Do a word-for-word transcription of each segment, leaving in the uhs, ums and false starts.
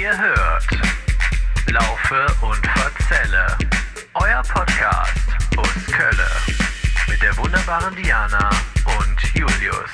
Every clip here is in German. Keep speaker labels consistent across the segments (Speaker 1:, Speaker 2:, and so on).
Speaker 1: Ihr hört Laufe und Verzelle, euer Podcast aus Kölle mit der wunderbaren Diana und Julius.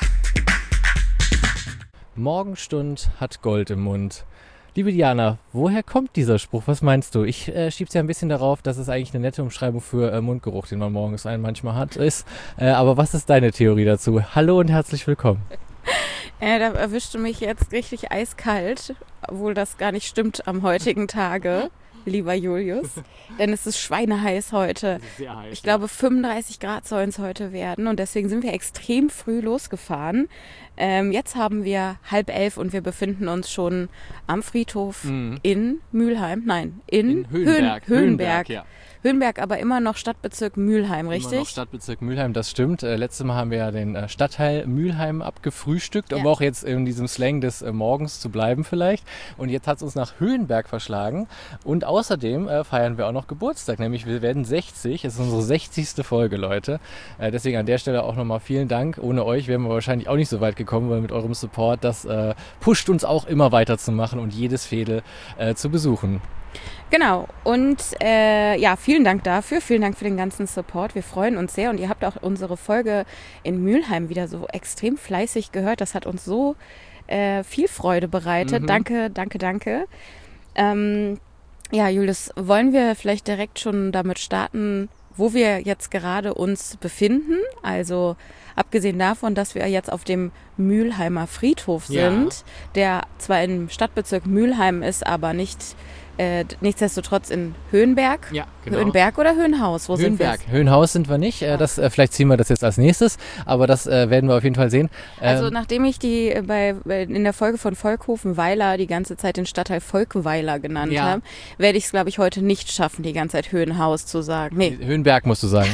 Speaker 2: Morgenstund hat Gold im Mund. Liebe Diana, woher kommt dieser Spruch? Was meinst du? Ich äh, schieb's ja ein bisschen darauf, dass es eigentlich eine nette Umschreibung für äh, Mundgeruch, den man morgens einen manchmal hat, ist. Äh, aber was ist deine Theorie dazu? Hallo und herzlich willkommen.
Speaker 3: Äh, da erwischte mich jetzt richtig eiskalt, obwohl das gar nicht stimmt am heutigen Tage, lieber Julius. Denn es ist schweineheiß heute.
Speaker 2: Sehr heiß.
Speaker 3: Ich glaube, fünfunddreißig Grad sollen es heute werden und deswegen sind wir extrem früh losgefahren. Ähm, jetzt haben wir halb elf und wir befinden uns schon am Friedhof
Speaker 2: Mhm.
Speaker 3: in Mülheim. Nein, in,
Speaker 2: In Höhenberg.
Speaker 3: Höhen, Höhenberg.
Speaker 2: ja.
Speaker 3: Höhenberg, aber immer noch Stadtbezirk Mülheim, richtig?
Speaker 2: Immer noch Stadtbezirk Mülheim, das stimmt. Äh, letztes Mal haben wir ja den äh, Stadtteil Mülheim abgefrühstückt, um
Speaker 3: Ja.
Speaker 2: auch jetzt in diesem Slang des äh, Morgens zu bleiben vielleicht. Und jetzt hat es uns nach Höhenberg verschlagen. Und außerdem äh, feiern wir auch noch Geburtstag, nämlich wir werden sechzig. Es ist unsere sechzigste Folge, Leute. Äh, deswegen an der Stelle auch nochmal vielen Dank. Ohne euch wären wir wahrscheinlich auch nicht so weit gekommen, weil mit eurem Support, das äh, pusht uns auch immer weiterzumachen und jedes Fädel äh, zu besuchen.
Speaker 3: Genau, und äh, ja, vielen Dank dafür, vielen Dank für den ganzen Support, wir freuen uns sehr und ihr habt auch unsere Folge in Mülheim wieder so extrem fleißig gehört, das hat uns so äh, viel Freude bereitet,
Speaker 2: Mhm.
Speaker 3: danke, danke, danke. Ähm, ja, Julius, wollen wir vielleicht direkt schon damit starten, wo wir jetzt gerade uns befinden, also abgesehen davon, dass wir jetzt auf dem Mülheimer Friedhof
Speaker 2: Ja.
Speaker 3: sind, der zwar im Stadtbezirk Mülheim ist, aber nicht Äh, nichtsdestotrotz in Höhenberg.
Speaker 2: Ja,
Speaker 3: Höhenberg oder Höhenhaus? Wo
Speaker 2: Höhenberg.
Speaker 3: sind wir?
Speaker 2: Höhenhaus sind wir nicht. Äh, das, äh, vielleicht ziehen wir das jetzt als nächstes, aber das äh, werden wir auf jeden Fall sehen. Ähm,
Speaker 3: Also nachdem ich die äh, bei, bei in der Folge von Volkhofen-Weiler die ganze Zeit den Stadtteil Volkweiler genannt
Speaker 2: Ja.
Speaker 3: habe, werde ich es, glaube ich, heute nicht schaffen, die ganze Zeit Höhenhaus zu sagen. Nee.
Speaker 2: Höhenberg musst du sagen.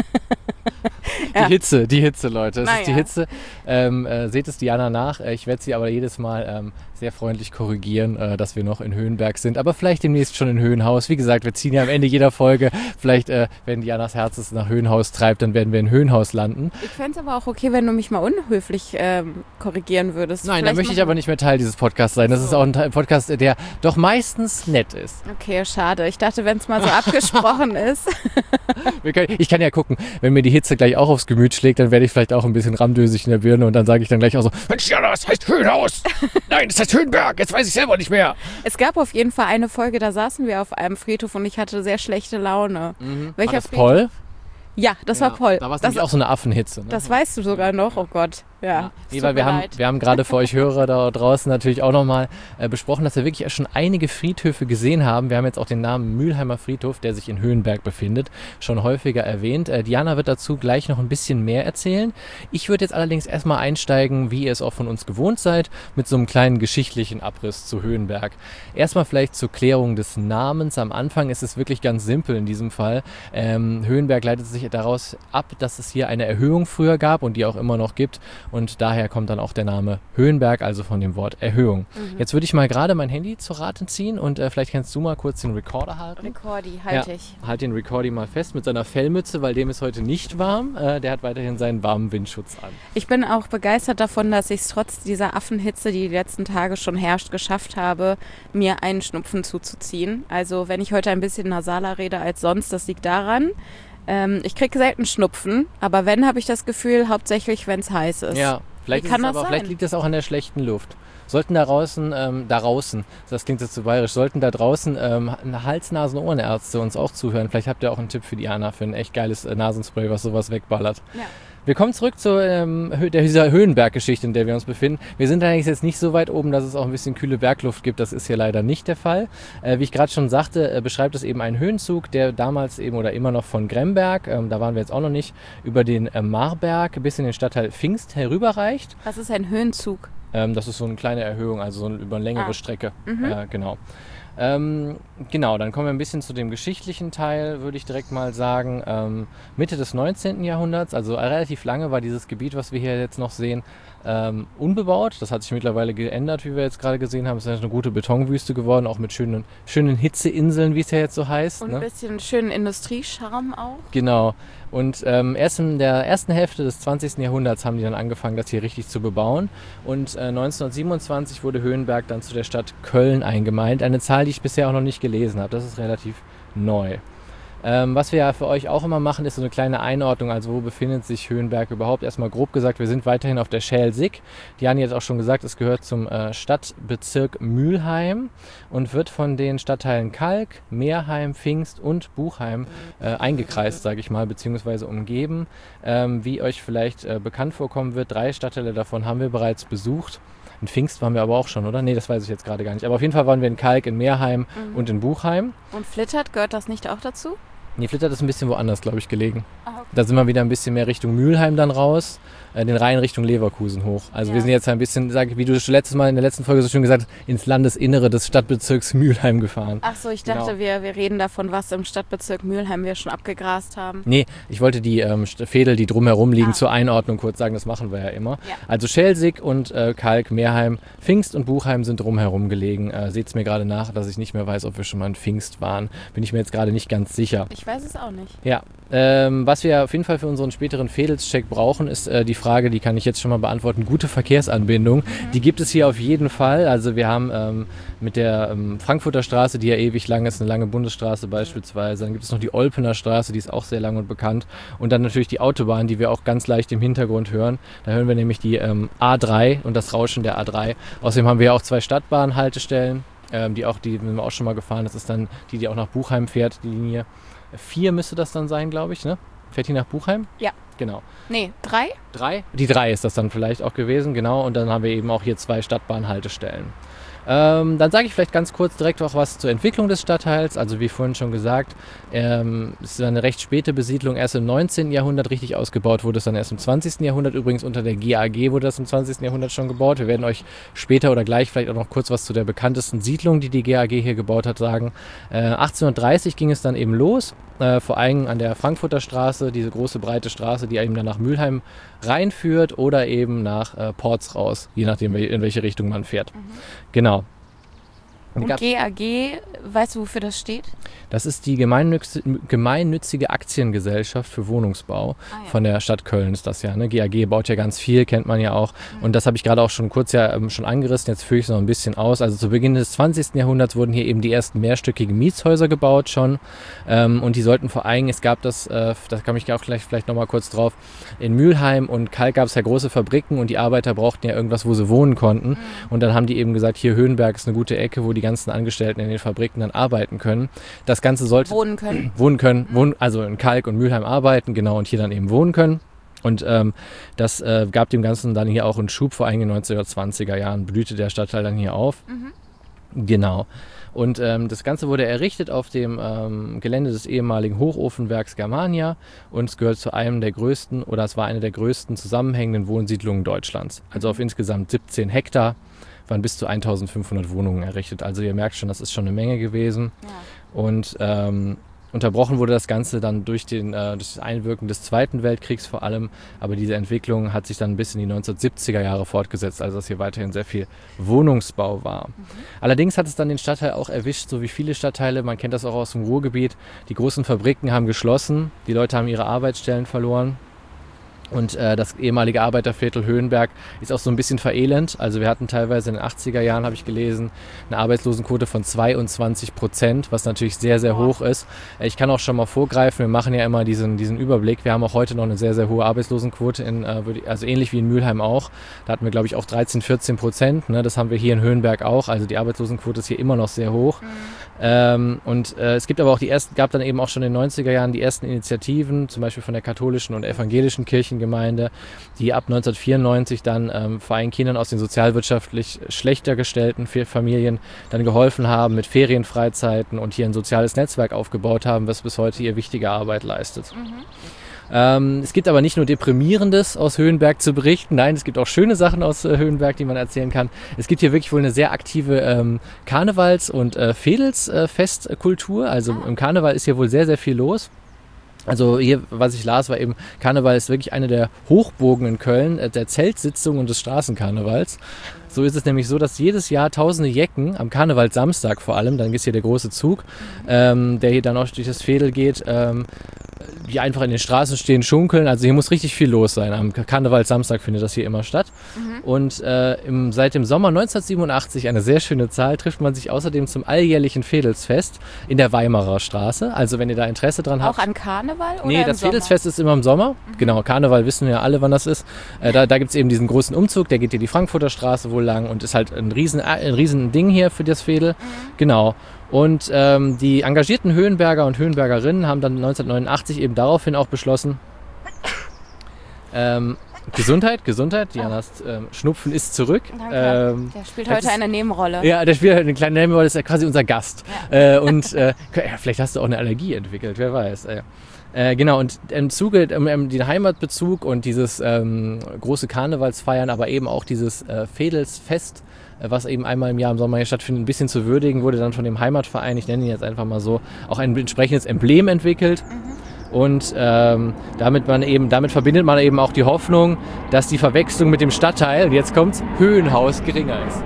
Speaker 3: Ja.
Speaker 2: Die Hitze, die Hitze, Leute. Es
Speaker 3: Na
Speaker 2: ist die
Speaker 3: ja.
Speaker 2: Hitze. Ähm, äh, seht es Diana nach. Äh, Ich werde sie aber jedes Mal ähm, sehr freundlich korrigieren, äh, dass wir noch in Höhenberg sind. Aber vielleicht demnächst schon in Höhenhaus. Wie gesagt, wir ziehen ja am Ende jeder Folge. Vielleicht, äh, wenn Dianas Herz es nach Höhenhaus treibt, dann werden wir in Höhenhaus landen.
Speaker 3: Ich fände es aber auch okay, wenn du mich mal unhöflich ähm, korrigieren würdest.
Speaker 2: Nein, da
Speaker 3: Vielleicht
Speaker 2: möchte ich
Speaker 3: machen-
Speaker 2: aber nicht mehr Teil dieses Podcasts sein. Das
Speaker 3: So.
Speaker 2: ist auch ein Teil- Podcast, der doch meistens nett ist.
Speaker 3: Okay, schade. Ich dachte, wenn es mal so abgesprochen ist.
Speaker 2: Wir können, ich kann ja gucken, wenn mir die Hitze gleich auch aufs Gemüt schlägt, dann werde ich vielleicht auch ein bisschen ramdösig in der Birne und dann sage ich dann gleich auch so, Mensch, ja, das heißt Höhenhaus. Nein, das heißt Höhenberg. Jetzt weiß ich selber nicht mehr.
Speaker 3: Es gab auf jeden Fall eine Folge, da saßen wir auf einem Friedhof und ich hatte sehr schlechte Laune. Welcher
Speaker 2: War das
Speaker 3: Friedhof?
Speaker 2: Poll?
Speaker 3: Ja, das war Paul.
Speaker 2: Da war es
Speaker 3: das,
Speaker 2: nämlich auch so eine Affenhitze. Ne?
Speaker 3: das weißt du sogar noch. Oh Gott. Ja.
Speaker 2: Ja.
Speaker 3: es
Speaker 2: Nee,
Speaker 3: tut
Speaker 2: weil wir
Speaker 3: mir
Speaker 2: haben,
Speaker 3: leid.
Speaker 2: wir haben gerade für euch Hörer da draußen natürlich auch nochmal äh, besprochen, dass wir wirklich schon einige Friedhöfe gesehen haben. Wir haben jetzt auch den Namen Mülheimer Friedhof, der sich in Höhenberg befindet, schon häufiger erwähnt. Äh, Diana wird dazu gleich noch ein bisschen mehr erzählen. Ich würde jetzt allerdings erstmal einsteigen, wie ihr es auch von uns gewohnt seid, mit so einem kleinen geschichtlichen Abriss zu Höhenberg. Erstmal vielleicht zur Klärung des Namens. Am Anfang ist es wirklich ganz simpel in diesem Fall. Ähm, Höhenberg leitet sich daraus ab, dass es hier eine Erhöhung früher gab und die auch immer noch gibt. Und daher kommt dann auch der Name Höhenberg, also von dem Wort Erhöhung.
Speaker 3: Mhm.
Speaker 2: Jetzt würde ich mal gerade mein Handy zu Rate ziehen und äh, vielleicht kannst du mal kurz den Recorder halten.
Speaker 3: Recordi, halte
Speaker 2: Ja,
Speaker 3: ich.
Speaker 2: halt den Recordi mal fest mit seiner Fellmütze, weil dem ist heute nicht warm. Äh, der hat weiterhin seinen warmen Windschutz an.
Speaker 3: Ich bin auch begeistert davon, dass ich es trotz dieser Affenhitze, die die letzten Tage schon herrscht, geschafft habe, mir einen Schnupfen zuzuziehen. Also wenn ich heute ein bisschen nasaler rede als sonst, das liegt daran. Ähm, ich kriege selten Schnupfen, aber wenn, habe ich das Gefühl, hauptsächlich, wenn es heiß ist.
Speaker 2: Ja, vielleicht,
Speaker 3: Wie
Speaker 2: ist
Speaker 3: kann
Speaker 2: es
Speaker 3: das
Speaker 2: aber,
Speaker 3: sein?
Speaker 2: vielleicht liegt das auch an der schlechten Luft. Sollten da draußen, ähm, da draußen, das klingt jetzt zu bayerisch, sollten da draußen ähm, Hals-Nasen-Ohrenärzte uns auch zuhören. Vielleicht habt ihr auch einen Tipp für Diana, für ein echt geiles äh, Nasenspray, was sowas wegballert.
Speaker 3: Ja.
Speaker 2: Wir kommen zurück zu ähm, Hö- der, dieser Höhenberg-Geschichte, in der wir uns befinden. Wir sind allerdings jetzt nicht so weit oben, dass es auch ein bisschen kühle Bergluft gibt. Das ist hier leider nicht der Fall. Äh, wie ich gerade schon sagte, äh, beschreibt es eben einen Höhenzug, der damals eben oder immer noch von Gremberg, ähm, da waren wir jetzt auch noch nicht, über den äh, Marberg bis in den Stadtteil Pfingst herüberreicht.
Speaker 3: Was ist ein Höhenzug?
Speaker 2: Ähm, das ist so eine kleine Erhöhung, also so eine, über eine längere
Speaker 3: Ah.
Speaker 2: Strecke.
Speaker 3: Mhm.
Speaker 2: Äh, genau. Ähm, genau, dann kommen wir ein bisschen zu dem geschichtlichen Teil, würde ich direkt mal sagen. Ähm, Mitte des neunzehnten. Jahrhunderts, also relativ lange war dieses Gebiet, was wir hier jetzt noch sehen, ähm, unbebaut. Das hat sich mittlerweile geändert, wie wir jetzt gerade gesehen haben. Es ist eine gute Betonwüste geworden, auch mit schönen, schönen Hitzeinseln, wie es ja jetzt so heißt.
Speaker 3: Und
Speaker 2: ne?
Speaker 3: ein bisschen schönen Industriescharme auch.
Speaker 2: Genau. Und ähm, erst in der ersten Hälfte des zwanzigsten. Jahrhunderts haben die dann angefangen, das hier richtig zu bebauen. Und äh, neunzehnhundertsiebenundzwanzig wurde Höhenberg dann zu der Stadt Köln eingemeindet. Eine Zahl, die ich bisher auch noch nicht gelesen habe. Das ist relativ neu. Ähm, was wir ja für euch auch immer machen, ist so eine kleine Einordnung. Also wo befindet sich Höhenberg überhaupt? Erstmal grob gesagt, wir sind weiterhin auf der Schelsig. Diane hat auch schon gesagt, es gehört zum äh, Stadtbezirk Mülheim und wird von den Stadtteilen Kalk, Meerheim, Pfingst und Buchheim äh, eingekreist, sage ich mal, beziehungsweise umgeben. Ähm, wie euch vielleicht äh, bekannt vorkommen wird, drei Stadtteile davon haben wir bereits besucht. In Pfingst waren wir aber auch schon, oder? Nee, das weiß ich jetzt gerade gar nicht. Aber auf jeden Fall waren wir in Kalk, in Meerheim mhm. und in Buchheim.
Speaker 3: Und Flittert, gehört das nicht auch dazu?
Speaker 2: Nee, Flittert ist ein bisschen woanders, glaube ich, gelegen.
Speaker 3: Ah, okay.
Speaker 2: Da sind wir wieder ein bisschen mehr Richtung Mülheim dann raus, äh, den Rhein Richtung Leverkusen hoch. Also
Speaker 3: ja.
Speaker 2: wir sind jetzt ein bisschen, sag, wie du schon letztes Mal in der letzten Folge so schön gesagt hast, ins Landesinnere des Stadtbezirks Mülheim gefahren.
Speaker 3: Ach so, ich dachte,
Speaker 2: genau.
Speaker 3: wir, wir reden davon, was im Stadtbezirk Mülheim wir schon abgegrast haben.
Speaker 2: Nee, ich wollte die ähm, Fädel, die drumherum liegen,
Speaker 3: ah.
Speaker 2: zur Einordnung kurz sagen, das machen wir ja immer.
Speaker 3: Ja.
Speaker 2: Also Schelsig und äh, Kalk, Meerheim, Pfingst und Buchheim sind drumherum gelegen. Äh, Seht es mir gerade nach, dass ich nicht mehr weiß, ob wir schon mal in Pfingst waren. Bin ich mir jetzt gerade nicht ganz sicher.
Speaker 3: Ich weiß es auch nicht.
Speaker 2: Ja, ähm, was wir auf jeden Fall für unseren späteren Fädelscheck brauchen, ist äh, die Frage, die kann ich jetzt schon mal beantworten, gute Verkehrsanbindung. Mhm. Die gibt es hier auf jeden Fall. Also wir haben ähm, mit der ähm, Frankfurter Straße, die ja ewig lang ist, eine lange Bundesstraße beispielsweise. Dann gibt es noch die Olpener Straße, die ist auch sehr lang und bekannt. Und dann natürlich die Autobahn, die wir auch ganz leicht im Hintergrund hören. Da hören wir nämlich die ähm, A drei und das Rauschen der A drei. Außerdem haben wir ja auch zwei Stadtbahnhaltestellen, ähm, die auch, die sind wir auch schon mal gefahren. Das ist dann die, die auch nach Buchheim fährt, die Linie vier müsste das dann sein, glaube ich, ne? Fährt die nach Buchheim?
Speaker 3: Ja.
Speaker 2: Genau.
Speaker 3: Nee, drei?
Speaker 2: Drei? Die drei ist das dann vielleicht auch gewesen, genau. Und dann haben wir eben auch hier zwei Stadtbahnhaltestellen. Ähm, dann sage ich vielleicht ganz kurz direkt auch was zur Entwicklung des Stadtteils. Also wie vorhin schon gesagt, ähm, es ist eine recht späte Besiedlung, erst im neunzehnten. Jahrhundert richtig ausgebaut wurde es dann erst im zwanzigsten. Jahrhundert. Übrigens unter der G A G wurde das im zwanzigsten. Jahrhundert schon gebaut. Wir werden euch später oder gleich vielleicht auch noch kurz was zu der bekanntesten Siedlung, die die G A G hier gebaut hat, sagen. Äh, achtzehnhundertdreißig ging es dann eben los, äh, vor allem an der Frankfurter Straße, diese große breite Straße, die eben dann nach Mülheim reinführt oder eben nach äh, Porz raus, je nachdem in welche Richtung man fährt. Mhm. Genau.
Speaker 3: Und G A G, weißt du, wofür das steht?
Speaker 2: Das ist die gemeinnütz- gemeinnützige Aktiengesellschaft für Wohnungsbau. Ah, ja. Von der Stadt Köln ist das ja. Ne? G A G baut ja ganz viel, kennt man ja auch. Mhm. Und das habe ich gerade auch schon kurz ja ähm, schon angerissen. Jetzt führe ich es noch ein bisschen aus. Also zu Beginn des zwanzigsten. Jahrhunderts wurden hier eben die ersten mehrstöckigen Mietshäuser gebaut schon. Ähm, und die sollten vor allem, es gab das, äh, da komme ich auch gleich vielleicht nochmal kurz drauf, in Mülheim und Kalk gab es ja große Fabriken und die Arbeiter brauchten ja irgendwas, wo sie wohnen konnten. Mhm. Und dann haben die eben gesagt, hier Höhenberg ist eine gute Ecke, wo die ganzen Angestellten in den Fabriken dann arbeiten können. Das Ganze sollte...
Speaker 3: Wohnen können.
Speaker 2: Wohnen können, wohnen, also in Kalk und Mülheim arbeiten, genau, und hier dann eben wohnen können. Und ähm, das äh, gab dem Ganzen dann hier auch einen Schub, vor allem in den neunzehnhundertzwanziger Jahren blühte der Stadtteil dann hier auf. Mhm. Genau. Und ähm, das Ganze wurde errichtet auf dem ähm, Gelände des ehemaligen Hochofenwerks Germania und es gehört zu einem der größten, oder es war eine der größten zusammenhängenden Wohnsiedlungen Deutschlands. Also auf insgesamt siebzehn Hektar waren bis zu eintausendfünfhundert Wohnungen errichtet. Also ihr merkt schon, das ist schon eine Menge gewesen. Ja. Und ähm, unterbrochen wurde das Ganze dann durch, den, äh, durch das Einwirken des Zweiten Weltkriegs vor allem. Aber diese Entwicklung hat sich dann bis in die neunzehnhundertsiebziger Jahre fortgesetzt, also dass hier weiterhin sehr viel Wohnungsbau war. Mhm. Allerdings hat es dann den Stadtteil auch erwischt, so wie viele Stadtteile, man kennt das auch aus dem Ruhrgebiet. Die großen Fabriken haben geschlossen, die Leute haben ihre Arbeitsstellen verloren. Und äh, das ehemalige Arbeiterviertel Höhenberg ist auch so ein bisschen verelend. Also wir hatten teilweise in den achtziger Jahren, habe ich gelesen, eine Arbeitslosenquote von zweiundzwanzig Prozent, was natürlich sehr, sehr hoch ist. Ich kann auch schon mal vorgreifen, wir machen ja immer diesen, diesen Überblick. Wir haben auch heute noch eine sehr, sehr hohe Arbeitslosenquote, in, also ähnlich wie in Mülheim auch. Da hatten wir, glaube ich, auch dreizehn, vierzehn Prozent. Ne? Das haben wir hier in Höhenberg auch. Also die Arbeitslosenquote ist hier immer noch sehr hoch. Mhm. Ähm, und äh, es gibt aber auch die ersten, gab dann eben auch schon in den neunziger Jahren die ersten Initiativen, zum Beispiel von der katholischen und evangelischen Kirchengemeinde, die ab neunzehnhundertvierundneunzig dann ähm, vor allem Kindern aus den sozialwirtschaftlich schlechter gestellten Familien dann geholfen haben mit Ferienfreizeiten und hier ein soziales Netzwerk aufgebaut haben, was bis heute hier wichtige Arbeit leistet. Mhm. Ähm, es gibt aber nicht nur Deprimierendes aus Höhenberg zu berichten, nein, es gibt auch schöne Sachen aus äh, Höhenberg, die man erzählen kann. Es gibt hier wirklich wohl eine sehr aktive ähm, Karnevals- und äh, Fädelsfestkultur, also im Karneval ist hier wohl sehr, sehr viel los. Also hier, was ich las, war eben, Karneval ist wirklich eine der Hochburgen in Köln, äh, der Zeltsitzung und des Straßenkarnevals. So ist es nämlich so, dass jedes Jahr tausende Jecken, am Karnevalssamstag vor allem, dann ist hier der große Zug, ähm, der hier dann auch durch das Veedel geht, ähm, die einfach in den Straßen stehen, schunkeln. Also hier muss richtig viel los sein. Am Karnevalssamstag findet das hier immer statt. Mhm. Und äh, im, seit dem Sommer neunzehnhundertsiebenundachtzig, eine sehr schöne Zahl, trifft man sich außerdem zum alljährlichen Veedelsfest in der Weimarer Straße. Also wenn ihr da Interesse dran habt.
Speaker 3: Auch an Karneval oder
Speaker 2: Nee,
Speaker 3: im
Speaker 2: das
Speaker 3: Sommer?
Speaker 2: Veedelsfest ist immer im Sommer. Mhm. Genau, Karneval wissen wir ja alle, wann das ist. Äh, da da gibt es eben diesen großen Umzug, der geht hier die Frankfurter Straße wohl lang und ist halt ein riesen, ein riesen Ding hier für das Veedel. Mhm. Genau. Und ähm, die engagierten Höhenberger und Höhenbergerinnen haben dann neunzehnhundertneunundachtzig eben daraufhin auch beschlossen, ähm, Gesundheit, Gesundheit, Dianas ähm, Schnupfen ist zurück.
Speaker 3: Danke.
Speaker 2: Ähm,
Speaker 3: der spielt heute ist, eine Nebenrolle.
Speaker 2: Ja, der spielt halt eine kleine Nebenrolle, ist ja quasi unser Gast. Ja. Äh, und äh, ja, vielleicht hast du auch eine Allergie entwickelt, wer weiß. Äh, Äh, genau, und im Zuge, um, um den Heimatbezug und dieses ähm, große Karnevalsfeiern, aber eben auch dieses äh, Veedelsfest, äh, was eben einmal im Jahr im Sommer hier stattfindet, ein bisschen zu würdigen, wurde dann von dem Heimatverein, ich nenne ihn jetzt einfach mal so, auch ein entsprechendes Emblem entwickelt. Mhm. Und ähm, damit, man eben, damit verbindet man eben auch die Hoffnung, dass die Verwechslung mit dem Stadtteil, und jetzt kommt's, Höhenhaus geringer ist.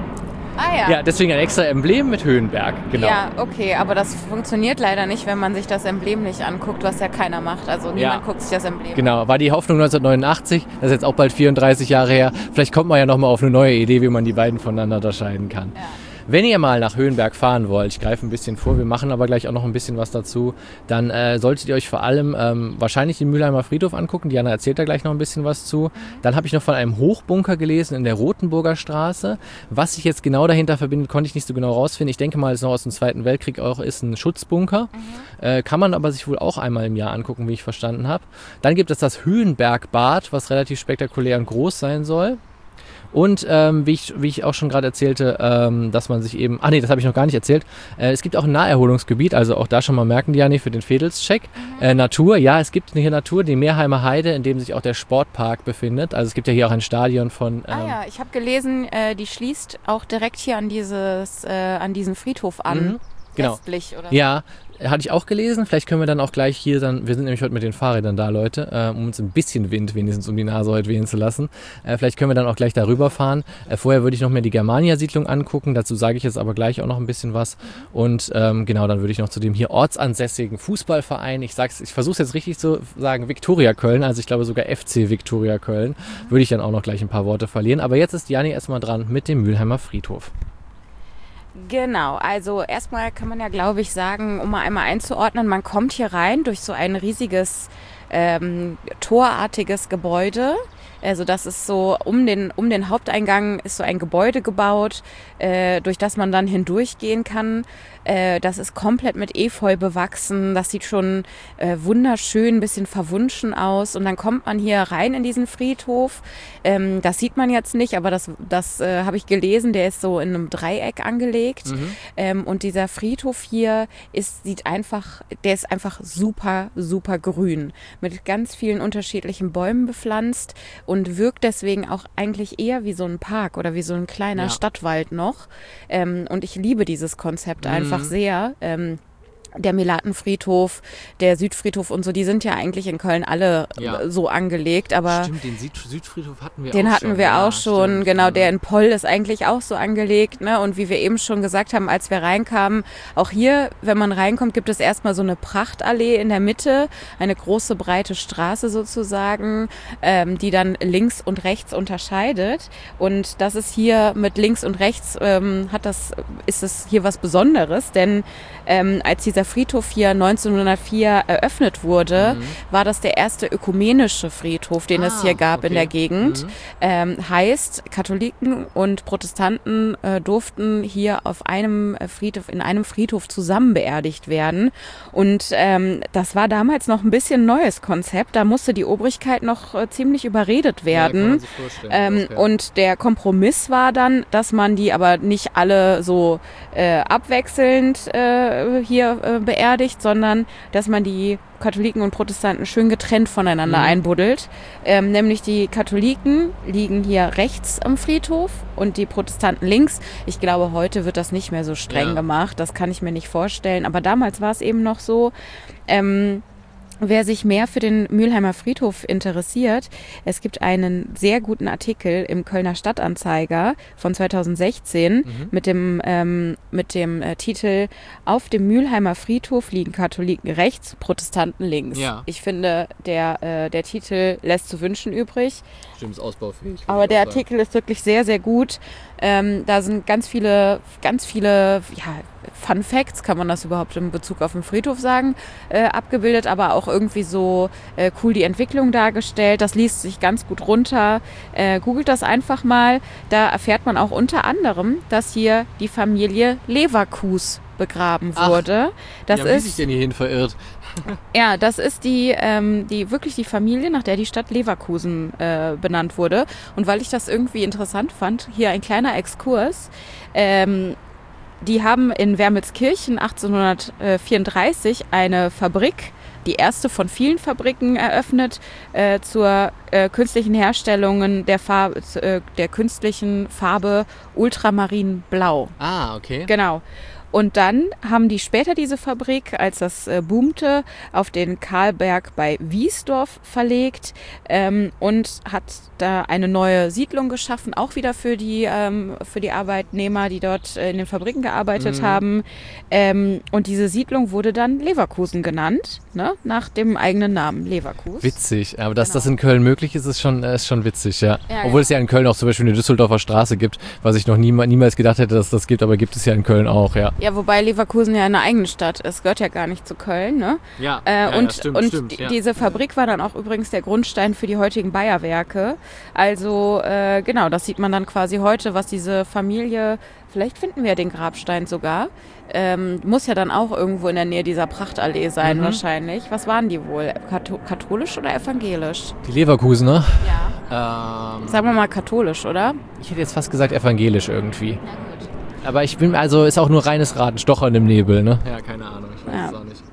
Speaker 3: Ah ja.
Speaker 2: Ja, deswegen ein extra Emblem mit Höhenberg, genau.
Speaker 3: Ja, okay, aber das funktioniert leider nicht, wenn man sich das Emblem nicht anguckt, was ja keiner macht. Also niemand ja. guckt sich das Emblem
Speaker 2: Genau, war die Hoffnung neunzehnhundertneunundachtzig, das ist jetzt auch bald vierunddreißig Jahre her. Vielleicht kommt man ja nochmal auf eine neue Idee, wie man die beiden voneinander unterscheiden kann. Ja. Wenn ihr mal nach Höhenberg fahren wollt, ich greife ein bisschen vor, wir machen aber gleich auch noch ein bisschen was dazu, dann äh, solltet ihr euch vor allem ähm, wahrscheinlich den Mülheimer Friedhof angucken. Diana erzählt da gleich noch ein bisschen was zu. Dann habe ich noch von einem Hochbunker gelesen in der Rotenburger Straße. Was sich jetzt genau dahinter verbindet, konnte ich nicht so genau rausfinden. Ich denke mal, es ist noch aus dem Zweiten Weltkrieg auch ist ein Schutzbunker. Mhm. Äh, kann man aber sich wohl auch einmal im Jahr angucken, wie ich verstanden habe. Dann gibt es das Höhenbergbad, was relativ spektakulär und groß sein soll. Und ähm, wie, ich, wie ich auch schon gerade erzählte, ähm, dass man sich eben, ach nee, das habe ich noch gar nicht erzählt, äh, es gibt auch ein Naherholungsgebiet, also auch da schon mal merken, Diani, für den Veedelscheck. Mhm. Äh, Natur, ja, es gibt hier Natur, die Meerheimer Heide, in dem sich auch der Sportpark befindet. Also es gibt ja hier auch ein Stadion von... Ähm,
Speaker 3: ah ja, ich habe gelesen, äh, die schließt auch direkt hier an, dieses, äh, an diesen Friedhof an.
Speaker 2: Mhm. Genau.
Speaker 3: Westlich, oder?
Speaker 2: Ja, hatte ich auch gelesen. Vielleicht können wir dann auch gleich hier dann, wir sind nämlich heute mit den Fahrrädern da, Leute, äh, um uns ein bisschen Wind wenigstens um die Nase heute wehen zu lassen. Äh, vielleicht können wir dann auch gleich darüber fahren. Äh, vorher würde ich noch mir die Germania-Siedlung angucken. Dazu sage ich jetzt aber gleich auch noch ein bisschen was. Und ähm, genau, dann würde ich noch zu dem hier ortsansässigen Fußballverein, ich sag's, ich versuche es jetzt richtig zu sagen, Viktoria Köln, also ich glaube sogar F C Viktoria Köln, mhm. würde ich dann auch noch gleich ein paar Worte verlieren. Aber jetzt ist Diani erstmal dran mit dem Mülheimer Friedhof.
Speaker 3: Genau, also erstmal kann man ja, glaube ich, sagen, um mal einmal einzuordnen, man kommt hier rein durch so ein riesiges ähm, torartiges Gebäude. Also das ist so, um den, um den Haupteingang ist so ein Gebäude gebaut, äh, durch das man dann hindurchgehen kann. Äh, das ist komplett mit Efeu bewachsen. Das sieht schon äh, wunderschön, ein bisschen verwunschen aus. Und dann kommt man hier rein in diesen Friedhof. Ähm, das sieht man jetzt nicht, aber das, das äh, habe ich gelesen. Der ist so in einem Dreieck angelegt. Mhm. Ähm, und dieser Friedhof hier ist, sieht einfach, der ist einfach super, super grün. Mit ganz vielen unterschiedlichen Bäumen bepflanzt. Und wirkt deswegen auch eigentlich eher wie so ein Park oder wie so ein kleiner ja. Stadtwald noch. Ähm, und ich liebe dieses Konzept mhm. einfach sehr. Ähm, der Melatenfriedhof, der Südfriedhof und so, die sind ja eigentlich in Köln alle ja. so angelegt. Aber
Speaker 2: stimmt, den Süd- Südfriedhof hatten wir
Speaker 3: den
Speaker 2: auch
Speaker 3: hatten
Speaker 2: schon.
Speaker 3: wir
Speaker 2: ja,
Speaker 3: auch schon,
Speaker 2: stimmt.
Speaker 3: genau. Der in Poll ist eigentlich auch so angelegt, ne? Und wie wir eben schon gesagt haben, als wir reinkamen, auch hier, wenn man reinkommt, gibt es erstmal so eine Prachtallee in der Mitte, eine große, breite Straße sozusagen, ähm, die dann links und rechts unterscheidet. Und das ist hier mit links und rechts, ähm, hat das, ist es hier was Besonderes, denn ähm, als dieser Friedhof hier neunzehnhundertvier eröffnet wurde, mhm. war das der erste ökumenische Friedhof, den ah, es hier gab okay. in der Gegend. Mhm. Ähm, heißt, Katholiken und Protestanten äh, durften hier auf einem Friedhof, in einem Friedhof zusammen beerdigt werden. Und ähm, das war damals noch ein bisschen ein neues Konzept. Da musste die Obrigkeit noch äh, ziemlich überredet werden. Ja, kann man sich vorstellen. Ähm, okay. Und der Kompromiss war dann, dass man die aber nicht alle so äh, abwechselnd äh, hier äh, beerdigt, sondern dass man die Katholiken und Protestanten schön getrennt voneinander mhm. einbuddelt. Ähm, nämlich die Katholiken liegen hier rechts am Friedhof und die Protestanten links. Ich glaube, heute wird das nicht mehr so streng ja. gemacht. Das kann ich mir nicht vorstellen. Aber damals war es eben noch so. Ähm, Wer sich mehr für den Mülheimer Friedhof interessiert, es gibt einen sehr guten Artikel im Kölner Stadtanzeiger von zweitausendsechzehn mhm. mit dem, ähm, mit dem äh, Titel „Auf dem Mülheimer Friedhof liegen Katholiken rechts, Protestanten links". Ja. Ich finde, der, äh, der Titel lässt zu wünschen übrig.
Speaker 2: Stimmt, ist ausbaufähig.
Speaker 3: Aber der Artikel ist wirklich sehr, sehr gut. Ähm, da sind ganz viele, ganz viele, ja, Fun Facts, kann man das überhaupt in Bezug auf den Friedhof sagen, äh, abgebildet, aber auch irgendwie so äh, cool die Entwicklung dargestellt. Das liest sich ganz gut runter. Äh, googelt das einfach mal. Da erfährt man auch unter anderem, dass hier die Familie Leverkus begraben wurde.
Speaker 2: Ach,
Speaker 3: das
Speaker 2: ja, wie ist, sich denn hierhin verirrt?
Speaker 3: Ja, das ist die, ähm, die wirklich die Familie, nach der die Stadt Leverkusen äh, benannt wurde. Und weil ich das irgendwie interessant fand, hier ein kleiner Exkurs. Ähm, Die haben in Wermelskirchen achtzehnhundertvierunddreißig eine Fabrik, die erste von vielen Fabriken, eröffnet äh, zur äh, künstlichen Herstellung der, Farbe, äh, der künstlichen Farbe Ultramarinblau.
Speaker 2: Ah, okay.
Speaker 3: Genau. Und dann haben die später diese Fabrik, als das äh, boomte, auf den Karlberg bei Wiesdorf verlegt ähm, und hat da eine neue Siedlung geschaffen, auch wieder für die, ähm, für die Arbeitnehmer, die dort äh, in den Fabriken gearbeitet mhm. haben. Ähm, und diese Siedlung wurde dann Leverkusen genannt, ne? Nach dem eigenen Namen, Leverkus.
Speaker 2: Witzig, aber dass genau. das in Köln möglich ist, ist schon, ist schon witzig, ja. ja Obwohl
Speaker 3: ja.
Speaker 2: es ja in Köln auch zum Beispiel eine Düsseldorfer Straße gibt, was ich noch nie, niemals gedacht hätte, dass es das gibt, aber gibt es ja in Köln auch, ja.
Speaker 3: Ja, wobei Leverkusen ja eine eigene Stadt ist, gehört ja gar nicht zu Köln, ne?
Speaker 2: Ja,
Speaker 3: äh,
Speaker 2: ja,
Speaker 3: und,
Speaker 2: ja stimmt,
Speaker 3: und
Speaker 2: stimmt,
Speaker 3: die,
Speaker 2: ja.
Speaker 3: diese Fabrik war dann auch übrigens der Grundstein für die heutigen Bayer-Werke. Also äh, genau, das sieht man dann quasi heute, was diese Familie, vielleicht finden wir ja den Grabstein sogar, ähm, muss ja dann auch irgendwo in der Nähe dieser Prachtallee sein mhm. wahrscheinlich. Was waren die wohl? Kathol- katholisch oder evangelisch?
Speaker 2: Die Leverkusener?
Speaker 3: Ja. Ähm, Sagen wir mal katholisch, oder?
Speaker 2: Ich hätte jetzt fast gesagt evangelisch irgendwie. Na gut. Aber ich bin, also ist auch nur reines Raten, Stochern im Nebel, ne? Ja, keine Ahnung, ich weiß ja. es auch nicht.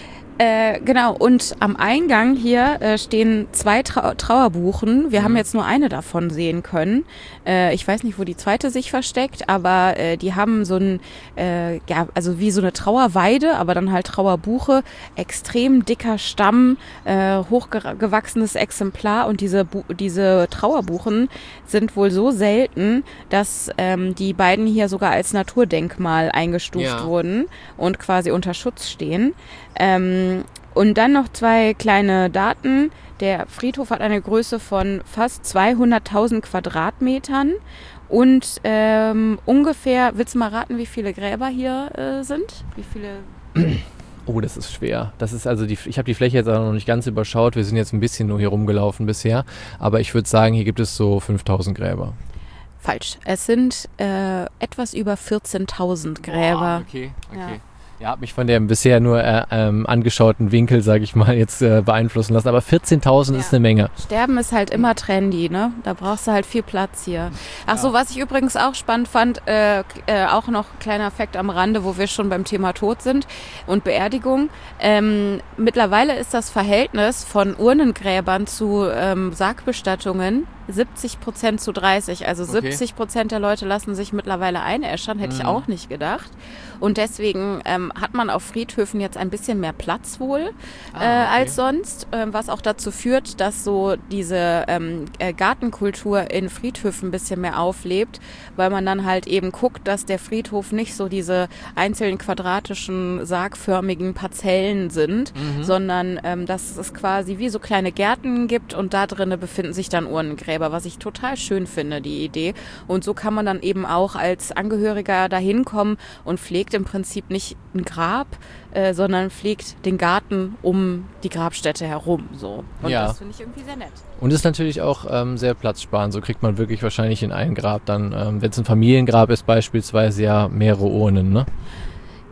Speaker 3: Äh, genau, und am Eingang hier äh, stehen zwei Trau- Trauerbuchen. Wir mhm. haben jetzt nur eine davon sehen können. Äh, ich weiß nicht, wo die zweite sich versteckt, aber äh, die haben so ein, äh, ja, also wie so eine Trauerweide, aber dann halt Trauerbuche. Extrem dicker Stamm, äh, hochgewachsenes Exemplar und diese, Bu- diese Trauerbuchen sind wohl so selten, dass ähm, die beiden hier sogar als Naturdenkmal eingestuft ja. wurden und quasi unter Schutz stehen. Ähm, und dann noch zwei kleine Daten. Der Friedhof hat eine Größe von fast zweihunderttausend Quadratmetern und ähm, ungefähr, willst du mal raten, wie viele Gräber hier äh, sind? Wie viele?
Speaker 2: Oh, das ist schwer. Das ist also die, ich habe die Fläche jetzt auch noch nicht ganz überschaut. Wir sind jetzt ein bisschen nur hier rumgelaufen bisher. Aber ich würde sagen, hier gibt es so fünftausend Gräber.
Speaker 3: Falsch. Es sind äh, etwas über vierzehntausend Gräber.
Speaker 2: Boah, okay, okay. Ja. Ja, habe mich von dem bisher nur äh, ähm, angeschauten Winkel, sage ich mal, jetzt äh, beeinflussen lassen. Aber vierzehntausend ja. ist eine Menge.
Speaker 3: Sterben ist halt immer trendy, ne? Da brauchst du halt viel Platz hier. Ach so, ja. was ich übrigens auch spannend fand, äh, äh, auch noch kleiner Fakt am Rande, wo wir schon beim Thema Tod sind und Beerdigung. Ähm, mittlerweile ist das Verhältnis von Urnengräbern zu ähm, Sargbestattungen siebzig Prozent zu dreißig. Also okay. siebzig Prozent der Leute lassen sich mittlerweile einäschern, hätte mhm. ich auch nicht gedacht. Und deswegen ähm, hat man auf Friedhöfen jetzt ein bisschen mehr Platz wohl ah, äh, okay. als sonst, äh, was auch dazu führt, dass so diese ähm, äh, Gartenkultur in Friedhöfen ein bisschen mehr auflebt, weil man dann halt eben guckt, dass der Friedhof nicht so diese einzelnen quadratischen, sargförmigen Parzellen sind, mhm. sondern ähm, dass es quasi wie so kleine Gärten gibt und da drinnen befinden sich dann Urnengräber, was ich total schön finde, die Idee. Und so kann man dann eben auch als Angehöriger da hinkommen und pflegt im Prinzip nicht ein Grab, äh, sondern pflegt den Garten um die Grabstätte herum. So. Und ja. das finde ich irgendwie sehr nett.
Speaker 2: Und ist natürlich auch ähm, sehr platzsparend. So kriegt man wirklich wahrscheinlich in ein Grab dann, ähm, wenn es ein Familiengrab ist beispielsweise, ja mehrere Urnen, ne?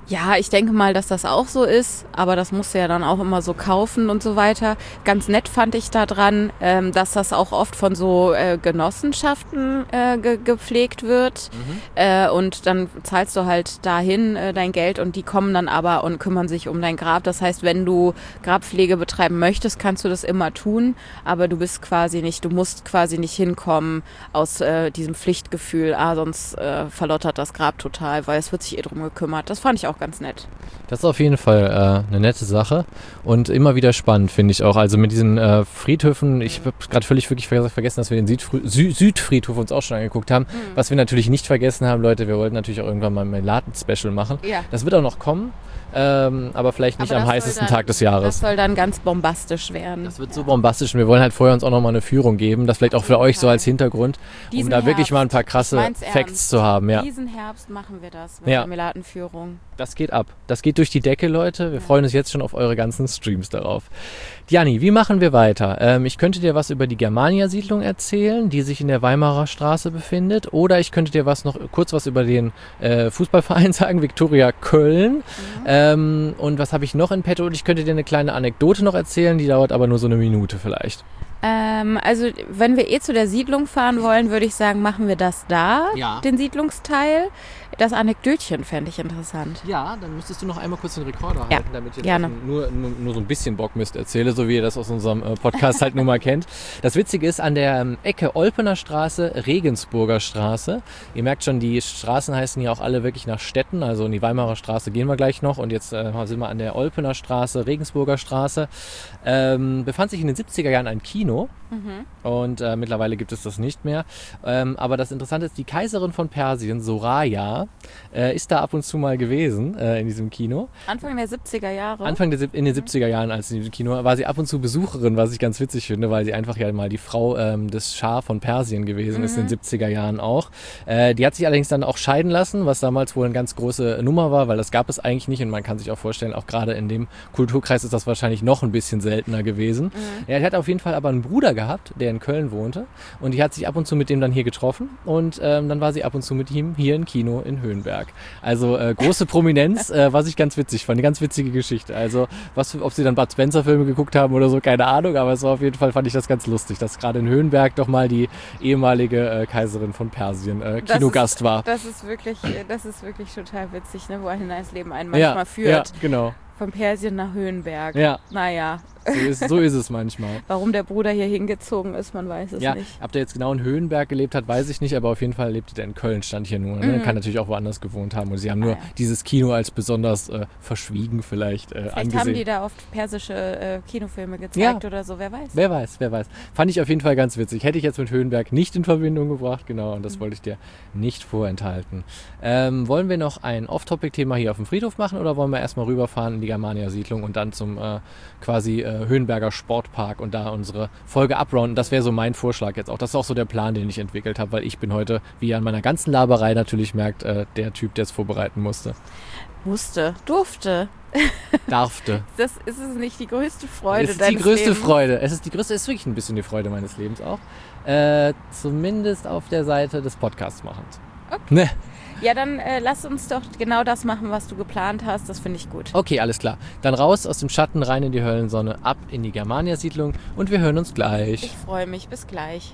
Speaker 3: Ja, ich denke mal, dass das auch so ist, aber das musst du ja dann auch immer so kaufen und so weiter. Ganz nett fand ich da dran, ähm, dass das auch oft von so äh, Genossenschaften äh, ge- gepflegt wird mhm. äh, und dann zahlst du halt dahin äh, dein Geld und die kommen dann aber und kümmern sich um dein Grab. Das heißt, wenn du Grabpflege betreiben möchtest, kannst du das immer tun, aber du bist quasi nicht, du musst quasi nicht hinkommen aus äh, diesem Pflichtgefühl, ah, sonst äh, verlottert das Grab total, weil es wird sich eh drum gekümmert. Das fand ich auch ganz nett.
Speaker 2: Das ist auf jeden Fall äh, eine nette Sache und immer wieder spannend, finde ich auch. Also mit diesen äh, Friedhöfen, ich habe gerade völlig wirklich vergessen, dass wir den Südfri- Sü- Südfriedhof uns auch schon angeguckt haben. Mhm. Was wir natürlich nicht vergessen haben, Leute, wir wollten natürlich auch irgendwann mal ein Melaten-Special machen. Ja. Das wird auch noch kommen. Ähm, aber vielleicht nicht aber am heißesten dann, Tag des Jahres.
Speaker 3: Das soll dann ganz bombastisch werden.
Speaker 2: Das wird ja. so bombastisch und wir wollen halt vorher uns auch nochmal eine Führung geben, das vielleicht auch für euch so als Hintergrund, diesen um da Herbst, wirklich mal ein paar krasse Facts zu haben. Ja.
Speaker 3: Diesen Herbst machen wir das mit
Speaker 2: ja.
Speaker 3: der Melatenführung.
Speaker 2: Das geht ab. Das geht durch die Decke, Leute. Wir ja. freuen uns jetzt schon auf eure ganzen Streams darauf. Diani, wie machen wir weiter? Ähm, ich könnte dir was über die Germania-Siedlung erzählen, die sich in der Weimarer Straße befindet. Oder ich könnte dir was noch kurz was über den äh, Fußballverein sagen, Viktoria Köln. Mhm. Ähm, und was habe ich noch in petto? Und ich könnte dir eine kleine Anekdote noch erzählen, die dauert aber nur so eine Minute vielleicht.
Speaker 3: Ähm, also wenn wir eh zu der Siedlung fahren wollen, würde ich sagen, machen wir das da, ja. den Siedlungsteil. Das Anekdötchen fände ich interessant.
Speaker 2: Ja, dann müsstest du noch einmal kurz den Rekorder halten,
Speaker 3: ja,
Speaker 2: damit ich
Speaker 3: gerne.
Speaker 2: Nur, nur, nur so ein bisschen Bockmist erzähle, so wie ihr das aus unserem äh, Podcast halt nun mal kennt. Das Witzige ist, an der ähm, Ecke Olpener Straße, Regensburger Straße. Ihr merkt schon, die Straßen heißen ja auch alle wirklich nach Städten. Also in die Weimarer Straße gehen wir gleich noch. Und jetzt äh, sind wir an der Olpener Straße, Regensburger Straße. Ähm, befand sich in den siebziger Jahren ein Kino. Mhm. Und äh, mittlerweile gibt es das nicht mehr. Ähm, aber das Interessante ist, die Kaiserin von Persien, Soraya, äh, ist da ab und zu mal gewesen äh, in diesem Kino.
Speaker 3: Anfang der siebziger Jahre?
Speaker 2: Anfang der, in den siebziger Jahren, als in diesem Kino, war sie ab und zu Besucherin, was ich ganz witzig finde, weil sie einfach ja mal die Frau ähm, des Schah von Persien gewesen mhm. ist in den siebziger Jahren auch. Äh, die hat sich allerdings dann auch scheiden lassen, was damals wohl eine ganz große Nummer war, weil das gab es eigentlich nicht und man kann sich auch vorstellen, auch gerade in dem Kulturkreis ist das wahrscheinlich noch ein bisschen seltener gewesen. Mhm. Ja, die hat auf jeden Fall aber einen Bruder gehabt, der in Köln wohnte und die hat sich ab und zu mit dem dann hier getroffen und ähm, dann war sie ab und zu mit ihm hier im Kino in Höhenberg. Also äh, große Prominenz, äh, was ich ganz witzig fand, eine ganz witzige Geschichte. Also was, ob sie dann Bud Spencer Filme geguckt haben oder so, keine Ahnung, aber es war auf jeden Fall, fand ich das ganz lustig, dass gerade in Höhenberg doch mal die ehemalige äh, Kaiserin von Persien äh, Kinogast
Speaker 3: ist,
Speaker 2: war.
Speaker 3: Das ist wirklich, das ist wirklich total witzig, ne, wo ein das Leben einen manchmal
Speaker 2: ja,
Speaker 3: führt.
Speaker 2: Ja, genau.
Speaker 3: Von Persien nach Höhenberg.
Speaker 2: Ja.
Speaker 3: Naja.
Speaker 2: So ist, so ist es manchmal.
Speaker 3: Warum der Bruder hier hingezogen ist, man weiß es
Speaker 2: ja,
Speaker 3: nicht.
Speaker 2: Ob der jetzt genau in Höhenberg gelebt hat, weiß ich nicht, aber auf jeden Fall lebte der in Köln, stand hier nur. Ne? Mhm. Kann natürlich auch woanders gewohnt haben. Und sie haben nur ah, ja. dieses Kino als besonders äh, verschwiegen vielleicht, äh,
Speaker 3: vielleicht
Speaker 2: angesehen.
Speaker 3: Haben die da oft persische äh, Kinofilme gezeigt ja. oder so, wer weiß.
Speaker 2: Wer weiß, wer weiß. Fand ich auf jeden Fall ganz witzig. Hätte ich jetzt mit Höhenberg nicht in Verbindung gebracht, genau, und das mhm. wollte ich dir nicht vorenthalten. Ähm, wollen wir noch ein Off-Topic-Thema hier auf dem Friedhof machen oder wollen wir erstmal rüberfahren in die Germania-Siedlung und dann zum äh, quasi äh, Höhenberger Sport Sportpark und da unsere Folge abrounden. Das wäre so mein Vorschlag jetzt auch. Das ist auch so der Plan, den ich entwickelt habe, weil ich bin heute, wie ihr an meiner ganzen Laberei natürlich merkt, äh, der Typ, der es vorbereiten musste.
Speaker 3: Musste, durfte.
Speaker 2: Darfte.
Speaker 3: Das ist es nicht die größte Freude
Speaker 2: deines Lebens? Es ist
Speaker 3: die
Speaker 2: größte
Speaker 3: Lebens?
Speaker 2: Freude. Es ist die größte, es ist wirklich ein bisschen die Freude meines Lebens auch. Äh, zumindest auf der Seite des Podcasts-Machens.
Speaker 3: Okay. Ne? Ja, dann äh, lass uns doch genau das machen, was du geplant hast. Das finde ich gut.
Speaker 2: Okay, alles klar. Dann raus aus dem Schatten, rein in die Höllensonne, ab in die Germania-Siedlung und wir hören uns gleich.
Speaker 3: Ich freue mich. Bis gleich.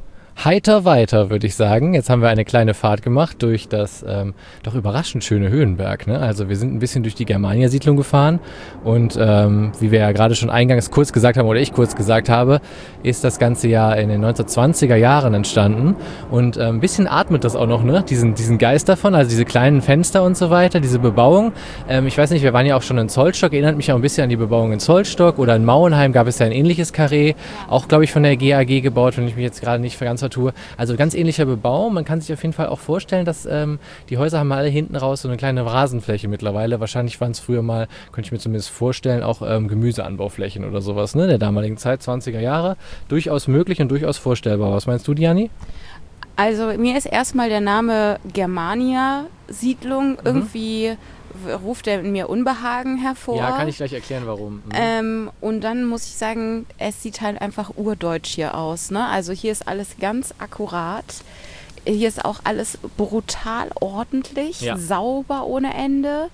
Speaker 2: Heiter weiter, würde ich sagen. Jetzt haben wir eine kleine Fahrt gemacht durch das ähm, doch überraschend schöne Höhenberg. Ne? Also wir sind ein bisschen durch die Germania-Siedlung gefahren und ähm, wie wir ja gerade schon eingangs kurz gesagt haben oder ich kurz gesagt habe, ist das Ganze ja in den neunzehnhundertzwanziger Jahren entstanden und äh, ein bisschen atmet das auch noch, ne? diesen, diesen Geist davon, also diese kleinen Fenster und so weiter, diese Bebauung. Ähm, ich weiß nicht, wir waren ja auch schon in Zollstock, erinnert mich auch ein bisschen an die Bebauung in Zollstock oder in Mauenheim gab es ja ein ähnliches Karree, auch glaube ich von der G A G gebaut, wenn ich mich jetzt gerade nicht für ganz Tour. Also ganz ähnlicher Bebauung. Man kann sich auf jeden Fall auch vorstellen, dass ähm, die Häuser haben alle hinten raus so eine kleine Rasenfläche mittlerweile. Wahrscheinlich waren es früher mal, könnte ich mir zumindest vorstellen, auch ähm, Gemüseanbauflächen oder sowas, ne? Der damaligen Zeit, zwanziger Jahre. Durchaus möglich und durchaus vorstellbar. Was meinst du, Diani?
Speaker 3: Also mir ist erstmal der Name Germania-Siedlung mhm. irgendwie... ruft er in mir Unbehagen hervor.
Speaker 2: Ja, kann ich gleich erklären, warum. Mhm.
Speaker 3: Ähm, und dann muss ich sagen, es sieht halt einfach urdeutsch hier aus. Ne? Also hier ist alles ganz akkurat. Hier ist auch alles brutal ordentlich, ja. sauber ohne Ende.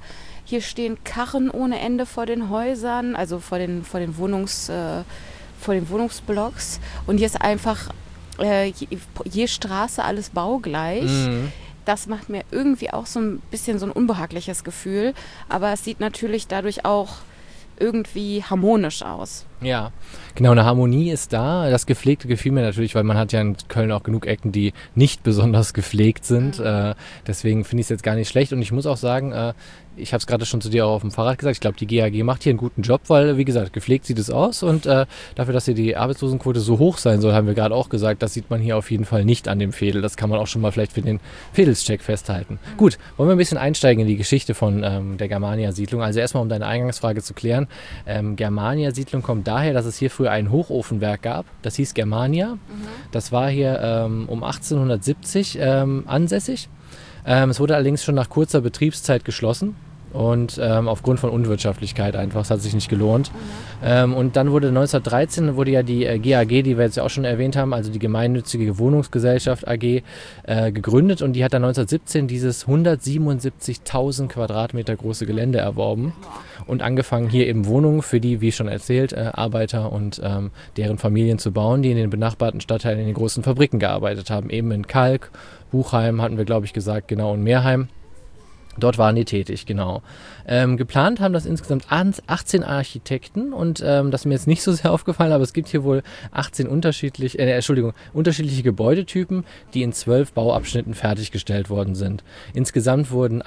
Speaker 3: Hier stehen Karren ohne Ende vor den Häusern, also vor den, vor den, Wohnungs, äh, vor den Wohnungsblocks. Und hier ist einfach äh, je, je Straße alles baugleich. Mhm. Das macht mir irgendwie auch so ein bisschen so ein unbehagliches Gefühl. Aber es sieht natürlich dadurch auch irgendwie harmonisch aus.
Speaker 2: Ja, genau, eine Harmonie ist da. Das Gepflegte gefiel mir natürlich, weil man hat ja in Köln auch genug Ecken, die nicht besonders gepflegt sind. Mhm. Äh, deswegen finde ich es jetzt gar nicht schlecht. Und ich muss auch sagen, äh, ich habe es gerade schon zu dir auch auf dem Fahrrad gesagt, ich glaube, die G A G macht hier einen guten Job, weil, wie gesagt, gepflegt sieht es aus. Und äh, dafür, dass hier die Arbeitslosenquote so hoch sein soll, haben wir gerade auch gesagt, das sieht man hier auf jeden Fall nicht an dem Veedel. Das kann man auch schon mal vielleicht für den Veedelscheck festhalten. Mhm. Gut, wollen wir ein bisschen einsteigen in die Geschichte von ähm, der Germania-Siedlung. Also erstmal, um deine Eingangsfrage zu klären. Ähm, Germania-Siedlung kommt daher, dass es hier früher ein Hochofenwerk gab. Das hieß Germania. Mhm. Das war hier ähm, um achtzehnhundertsiebzig ähm, ansässig. Ähm, es wurde allerdings schon nach kurzer Betriebszeit geschlossen. Und ähm, aufgrund von Unwirtschaftlichkeit einfach, es hat sich nicht gelohnt. Mhm. Ähm, und dann wurde neunzehnhundertreizehn wurde ja die äh, G A G, die wir jetzt ja auch schon erwähnt haben, also die Gemeinnützige Wohnungsgesellschaft A G, äh, gegründet. Und die hat dann neunzehnhundertsiebzehn dieses hundertsiebenundsiebzigtausend Quadratmeter große Gelände erworben und angefangen, hier eben Wohnungen für die, wie schon erzählt, äh, Arbeiter und ähm, deren Familien zu bauen, die in den benachbarten Stadtteilen in den großen Fabriken gearbeitet haben. Eben in Kalk, Buchheim hatten wir, glaube ich, gesagt, genau, und Meerheim. Dort waren die tätig, genau. Ähm, geplant haben das insgesamt achtzehn Architekten und ähm, das ist mir jetzt nicht so sehr aufgefallen, aber es gibt hier wohl achtzehn unterschiedlich, äh, Entschuldigung, unterschiedliche Gebäudetypen, die in zwölf Bauabschnitten fertiggestellt worden sind. Insgesamt wurden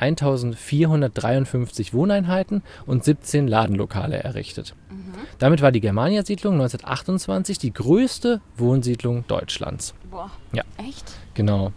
Speaker 2: eintausendvierhundertdreiundfünfzig Wohneinheiten und siebzehn Ladenlokale errichtet. Mhm. Damit war die Germania-Siedlung neunzehnhundertachtundzwanzig die größte Wohnsiedlung Deutschlands.
Speaker 3: Boah,
Speaker 2: ja.
Speaker 3: Echt?
Speaker 2: Genau.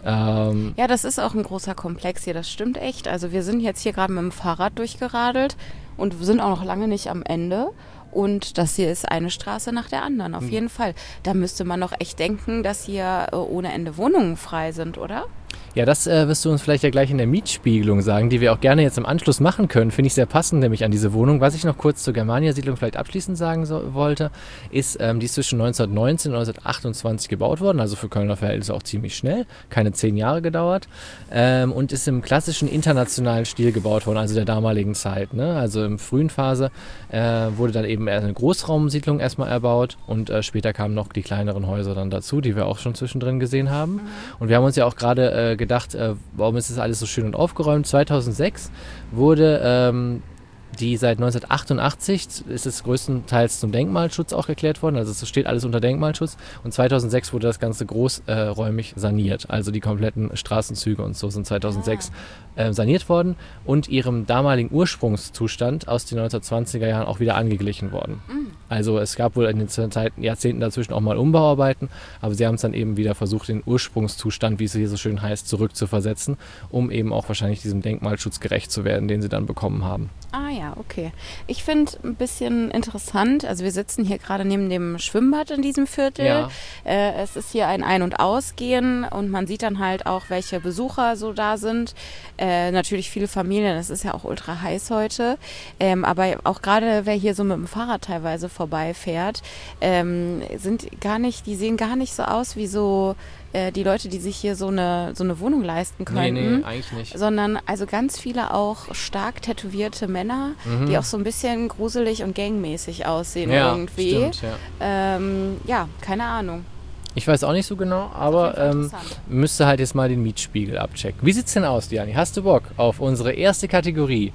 Speaker 2: Ähm,
Speaker 3: ja, das ist auch ein großer Komplex hier, das stimmt echt. Also wir sind jetzt hier gerade mit dem Fahrrad durchgeradelt und sind auch noch lange nicht am Ende. Und das hier ist eine Straße nach der anderen, auf mhm. jeden Fall. Da müsste man doch echt denken, dass hier äh, ohne Ende Wohnungen frei sind, oder?
Speaker 2: Ja, das äh, wirst du uns vielleicht ja gleich in der Mietspiegelung sagen, die wir auch gerne jetzt im Anschluss machen können. Finde ich sehr passend, nämlich an diese Wohnung. Was ich noch kurz zur Germania-Siedlung vielleicht abschließend sagen so, wollte, ist, ähm, die ist zwischen neunzehnhundertneunzehn und neunzehnhundertachtundzwanzig gebaut worden, also für Kölner Verhältnisse auch ziemlich schnell, keine zehn Jahre gedauert, ähm, und ist im klassischen internationalen Stil gebaut worden, also der damaligen Zeit. Ne? Also im frühen Phase äh, wurde dann eben eine Großraumsiedlung erstmal erbaut und äh, später kamen noch die kleineren Häuser dann dazu, die wir auch schon zwischendrin gesehen haben. Mhm. Und wir haben uns ja auch gerade äh, gedacht, äh, warum ist das alles so schön und aufgeräumt? zweitausendsechs wurde ähm, die seit neunzehnhundertachtundachtzig ist es größtenteils zum Denkmalschutz auch erklärt worden, also es steht alles unter Denkmalschutz, und zweitausendsechs wurde das Ganze großräumig äh, saniert, also die kompletten Straßenzüge und so sind zweitausendsechs ah. äh, saniert worden und ihrem damaligen Ursprungszustand aus den neunzehnhundertzwanziger Jahren auch wieder angeglichen worden. Mhm. Also es gab wohl in den Zeiten, Jahrzehnten dazwischen auch mal Umbauarbeiten, aber sie haben es dann eben wieder versucht, den Ursprungszustand, wie es hier so schön heißt, zurückzuversetzen, um eben auch wahrscheinlich diesem Denkmalschutz gerecht zu werden, den sie dann bekommen haben.
Speaker 3: Ah ja, okay. Ich finde ein bisschen interessant, also wir sitzen hier gerade neben dem Schwimmbad in diesem Viertel. Ja. Äh, es ist hier ein Ein- und Ausgehen und man sieht dann halt auch, welche Besucher so da sind. Äh, natürlich viele Familien, das ist ja auch ultra heiß heute. Ähm, aber auch gerade, wer hier so mit dem Fahrrad teilweise vorbeifährt, ähm, sind gar nicht, die sehen gar nicht so aus wie so äh, die Leute, die sich hier so eine, so eine Wohnung leisten könnten. Nee, nee, eigentlich nicht. Sondern also ganz viele auch stark tätowierte Männer, mhm. die auch so ein bisschen gruselig und gangmäßig aussehen ja, irgendwie. Stimmt, ja. Ähm, ja, keine Ahnung.
Speaker 2: Ich weiß auch nicht so genau, aber ähm, müsste halt jetzt mal den Mietspiegel abchecken. Wie sieht's denn aus, Diani? Hast du Bock auf unsere erste Kategorie?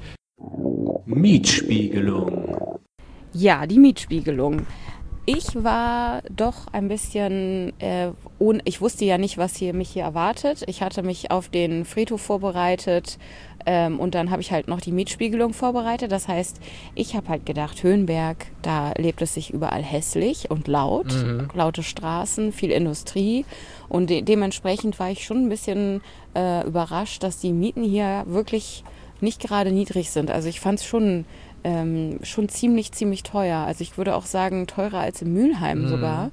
Speaker 2: Mietspiegelung.
Speaker 3: Ja, die Mietspiegelung. Ich war doch ein bisschen, äh, ohne, ich wusste ja nicht, was hier, mich hier erwartet. Ich hatte mich auf den Friedhof vorbereitet ähm, und dann habe ich halt noch die Mietspiegelung vorbereitet. Das heißt, ich habe halt gedacht, Höhenberg, da lebt es sich überall hässlich und laut, mhm. laute Straßen, viel Industrie und de- dementsprechend war ich schon ein bisschen äh, überrascht, dass die Mieten hier wirklich nicht gerade niedrig sind. Also ich fand es schon Ähm, schon ziemlich, ziemlich teuer. Also ich würde auch sagen, teurer als in Mülheim mm. sogar.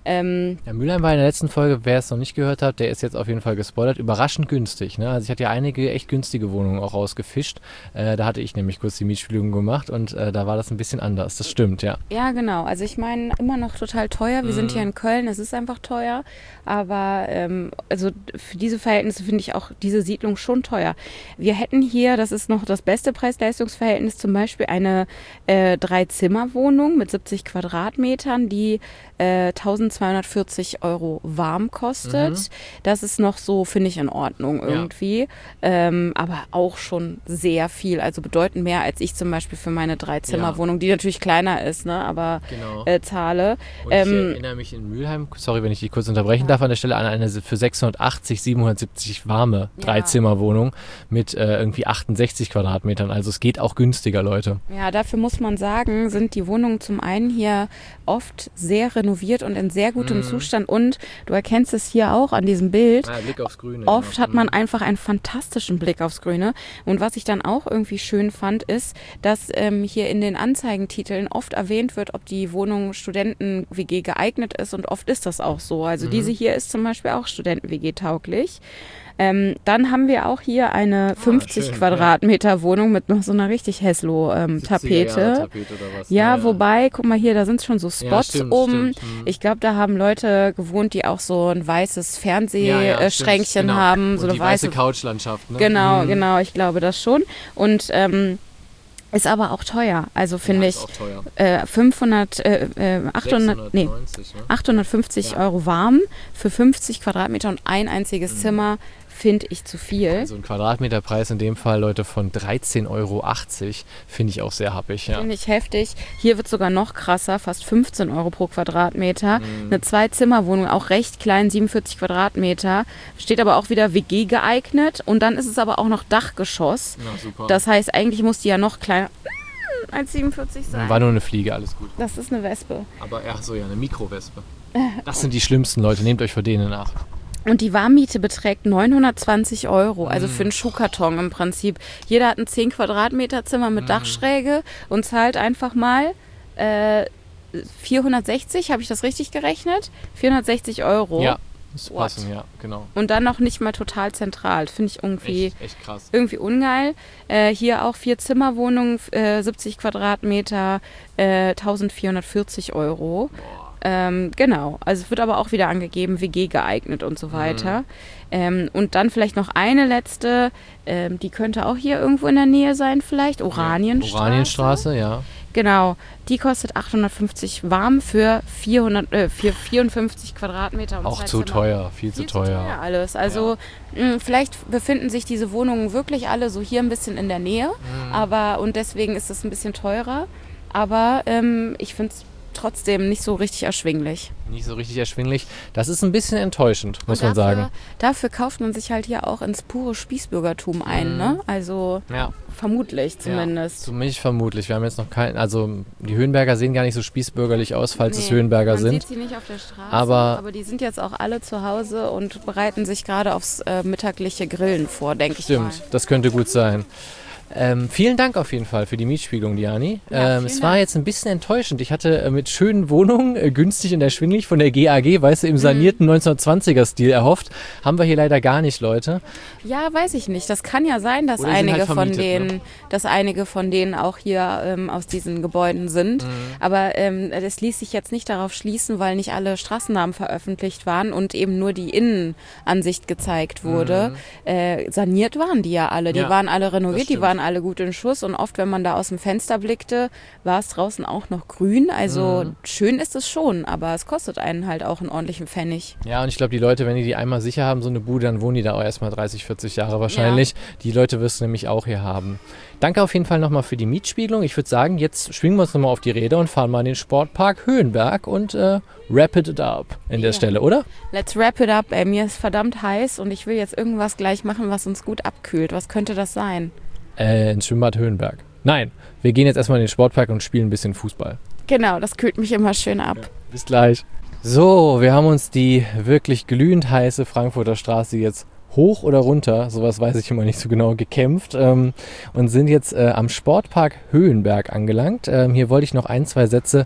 Speaker 3: Ähm,
Speaker 2: Ja, Mülheim war in der letzten Folge, wer es noch nicht gehört hat, der ist jetzt auf jeden Fall gespoilert, überraschend günstig. Ne? Also ich hatte ja einige echt günstige Wohnungen auch rausgefischt. Äh, da hatte ich nämlich kurz die Mietspielung gemacht und äh, da war das ein bisschen anders. Das stimmt, ja.
Speaker 3: Ja, genau. Also ich meine, immer noch total teuer. Wir mhm. sind hier in Köln, es ist einfach teuer. Aber ähm, also für diese Verhältnisse finde ich auch diese Siedlung schon teuer. Wir hätten hier, das ist noch das beste Preis-Leistungs-Verhältnis, zum Beispiel eine äh, Drei-Zimmer-Wohnung mit siebzig Quadratmetern, die äh, eintausendzweihundertvierzig Euro warm kostet. Mhm. Das ist noch so, finde ich, in Ordnung irgendwie. Ja. Ähm, aber auch schon sehr viel, also bedeutend mehr als ich zum Beispiel für meine Drei-Zimmer-Wohnung, ja. die natürlich kleiner ist, ne, aber genau. äh, zahle.
Speaker 2: Und ähm, ich erinnere mich in Mülheim, sorry, wenn ich dich kurz unterbrechen ja. darf, an der Stelle an eine für sechshundertachtzig, siebenhundertsiebzig warme ja. Drei-Zimmer-Wohnung mit äh, irgendwie achtundsechzig Quadratmetern. Also es geht auch günstiger, Leute.
Speaker 3: Ja, dafür muss man sagen, sind die Wohnungen zum einen hier oft sehr renoviert und in sehr gutem mm. Zustand und du erkennst es hier auch an diesem Bild.
Speaker 2: Ah, Blick aufs Grüne.
Speaker 3: Oft
Speaker 2: ja.
Speaker 3: hat man einfach einen fantastischen Blick aufs Grüne und was ich dann auch irgendwie schön fand, ist, dass ähm, hier in den Anzeigentiteln oft erwähnt wird, ob die Wohnung Studenten-W G geeignet ist und oft ist das auch so. Also mhm. diese hier ist zum Beispiel auch Studenten-W G tauglich. Ähm, dann haben wir auch hier eine fünfzig ah, schön, Quadratmeter ja. Wohnung mit noch so einer richtig Häslo-Tapete. Ähm, Tapete oder was? Ja, ja, ja, wobei, guck mal hier, da sind schon so Spots ja, stimmt, um. Stimmt. Ich glaube, da haben Leute gewohnt, die auch so ein weißes Fernsehschränkchen ja, ja, genau. haben. So
Speaker 2: und
Speaker 3: eine
Speaker 2: die weiße Couchlandschaft. Ne?
Speaker 3: Genau,
Speaker 2: mhm.
Speaker 3: genau, ich glaube das schon. Und ähm, ist aber auch teuer, also finde
Speaker 2: ja,
Speaker 3: ich
Speaker 2: teuer.
Speaker 3: Äh, fünfhundert, äh, achthundert, nee, ne? achthundertfünfzig ja. Euro warm für fünfzig Quadratmeter und ein einziges mhm. Zimmer finde ich zu viel.
Speaker 2: Also ein Quadratmeterpreis in dem Fall, Leute, von dreizehn Euro achtzig finde ich auch sehr happig. Ja.
Speaker 3: Finde ich heftig. Hier wird es sogar noch krasser, fast fünfzehn Euro pro Quadratmeter. Mhm. Eine Zwei-Zimmer-Wohnung, auch recht klein, siebenundvierzig Quadratmeter. Steht aber auch wieder W G geeignet und dann ist es aber auch noch Dachgeschoss.
Speaker 2: Ja, super.
Speaker 3: Das heißt, eigentlich muss die ja noch kleiner als siebenundvierzig sein.
Speaker 2: War nur eine Fliege, alles gut.
Speaker 3: Das ist eine Wespe.
Speaker 2: Aber ja, so ja, eine Mikrowespe. Das sind die schlimmsten, Leute, nehmt euch vor denen nach.
Speaker 3: Und die Warmmiete beträgt neunhundertzwanzig Euro, also für einen Schuhkarton im Prinzip. Jeder hat ein zehn Quadratmeter Zimmer mit mhm. Dachschräge und zahlt einfach mal äh, vierhundertsechzig, habe ich das richtig gerechnet? vierhundertsechzig Euro.
Speaker 2: Ja, das passen, ja, genau.
Speaker 3: Und dann noch nicht mal total zentral, finde ich irgendwie,
Speaker 2: echt, echt krass.
Speaker 3: irgendwie ungeil. Äh, hier auch vier Zimmerwohnungen, äh, siebzig Quadratmeter, äh, eintausendvierhundertvierzig Euro. Boah. Ähm, genau, also es wird aber auch wieder angegeben, W G geeignet und so weiter. Mhm. Ähm, und dann vielleicht noch eine letzte, ähm, die könnte auch hier irgendwo in der Nähe sein vielleicht, Oranienstraße.
Speaker 2: Oranienstraße, ja.
Speaker 3: Genau, die kostet achthundertfünfzig warm für, vierhundert, äh, für vierundfünfzig Quadratmeter. Und
Speaker 2: auch zu teuer, viel, viel zu teuer. Viel zu teuer
Speaker 3: alles. Also ja. mh, vielleicht befinden sich diese Wohnungen wirklich alle so hier ein bisschen in der Nähe, mhm. aber und deswegen ist es ein bisschen teurer. Aber ähm, ich finde es trotzdem nicht so richtig erschwinglich.
Speaker 2: Nicht so richtig erschwinglich. Das ist ein bisschen enttäuschend, muss
Speaker 3: dafür,
Speaker 2: man sagen.
Speaker 3: Dafür kauft man sich halt hier auch ins pure Spießbürgertum ein, mhm. ne? Also
Speaker 2: ja.
Speaker 3: vermutlich zumindest.
Speaker 2: Ja, zumindest vermutlich. Wir haben jetzt noch keinen, also die Höhenberger sehen gar nicht so spießbürgerlich aus, falls nee, es Höhenberger
Speaker 3: man
Speaker 2: sind.
Speaker 3: Man sieht sie nicht auf der Straße,
Speaker 2: aber,
Speaker 3: aber die sind jetzt auch alle zu Hause und bereiten sich gerade aufs äh, mittagliche Grillen vor, denke ich mal.
Speaker 2: Stimmt, das könnte gut sein. Ähm, vielen Dank auf jeden Fall für die Mietspiegelung, Diani. Ja, ähm, es war Dank. jetzt ein bisschen enttäuschend. Ich hatte äh, mit schönen Wohnungen, äh, günstig und erschwinglich von der G A G, weißt du, im sanierten mhm. neunzehnhundertzwanziger-Stil erhofft. Haben wir hier leider gar nicht, Leute.
Speaker 3: Ja, weiß ich nicht. Das kann ja sein, dass, einige, halt von denen, ne? dass einige von denen auch hier ähm, aus diesen Gebäuden sind. Mhm. Aber ähm, das ließ sich jetzt nicht darauf schließen, weil nicht alle Straßennamen veröffentlicht waren und eben nur die Innenansicht gezeigt wurde. Mhm. Äh, saniert waren die ja alle. Die ja, waren alle renoviert, die waren alle gut in Schuss und oft, wenn man da aus dem Fenster blickte, war es draußen auch noch grün. Also mhm. schön ist es schon, aber es kostet einen halt auch einen ordentlichen Pfennig.
Speaker 2: Ja, und ich glaube, die Leute, wenn die die einmal sicher haben, so eine Bude, dann wohnen die da auch erstmal dreißig, vierzig Jahre wahrscheinlich. Ja. Die Leute wirst du nämlich auch hier haben. Danke auf jeden Fall nochmal für die Mietspiegelung. Ich würde sagen, jetzt schwingen wir uns nochmal auf die Räder und fahren mal in den Sportpark Höhenberg und äh, wrap it up an der ja. Stelle, oder?
Speaker 3: Let's wrap it up. Ey, mir ist verdammt heiß und ich will jetzt irgendwas gleich machen, was uns gut abkühlt. Was könnte das sein?
Speaker 2: Äh, ins Schwimmbad Höhenberg. Nein, wir gehen jetzt erstmal in den Sportpark und spielen ein bisschen Fußball.
Speaker 3: Genau, das kühlt mich immer schön ab.
Speaker 2: Ja, bis gleich. So, wir haben uns die wirklich glühend heiße Frankfurter Straße jetzt hoch oder runter, sowas weiß ich immer nicht so genau, gekämpft ähm, und sind jetzt äh, am Sportpark Höhenberg angelangt. Ähm, hier wollte ich noch ein, zwei Sätze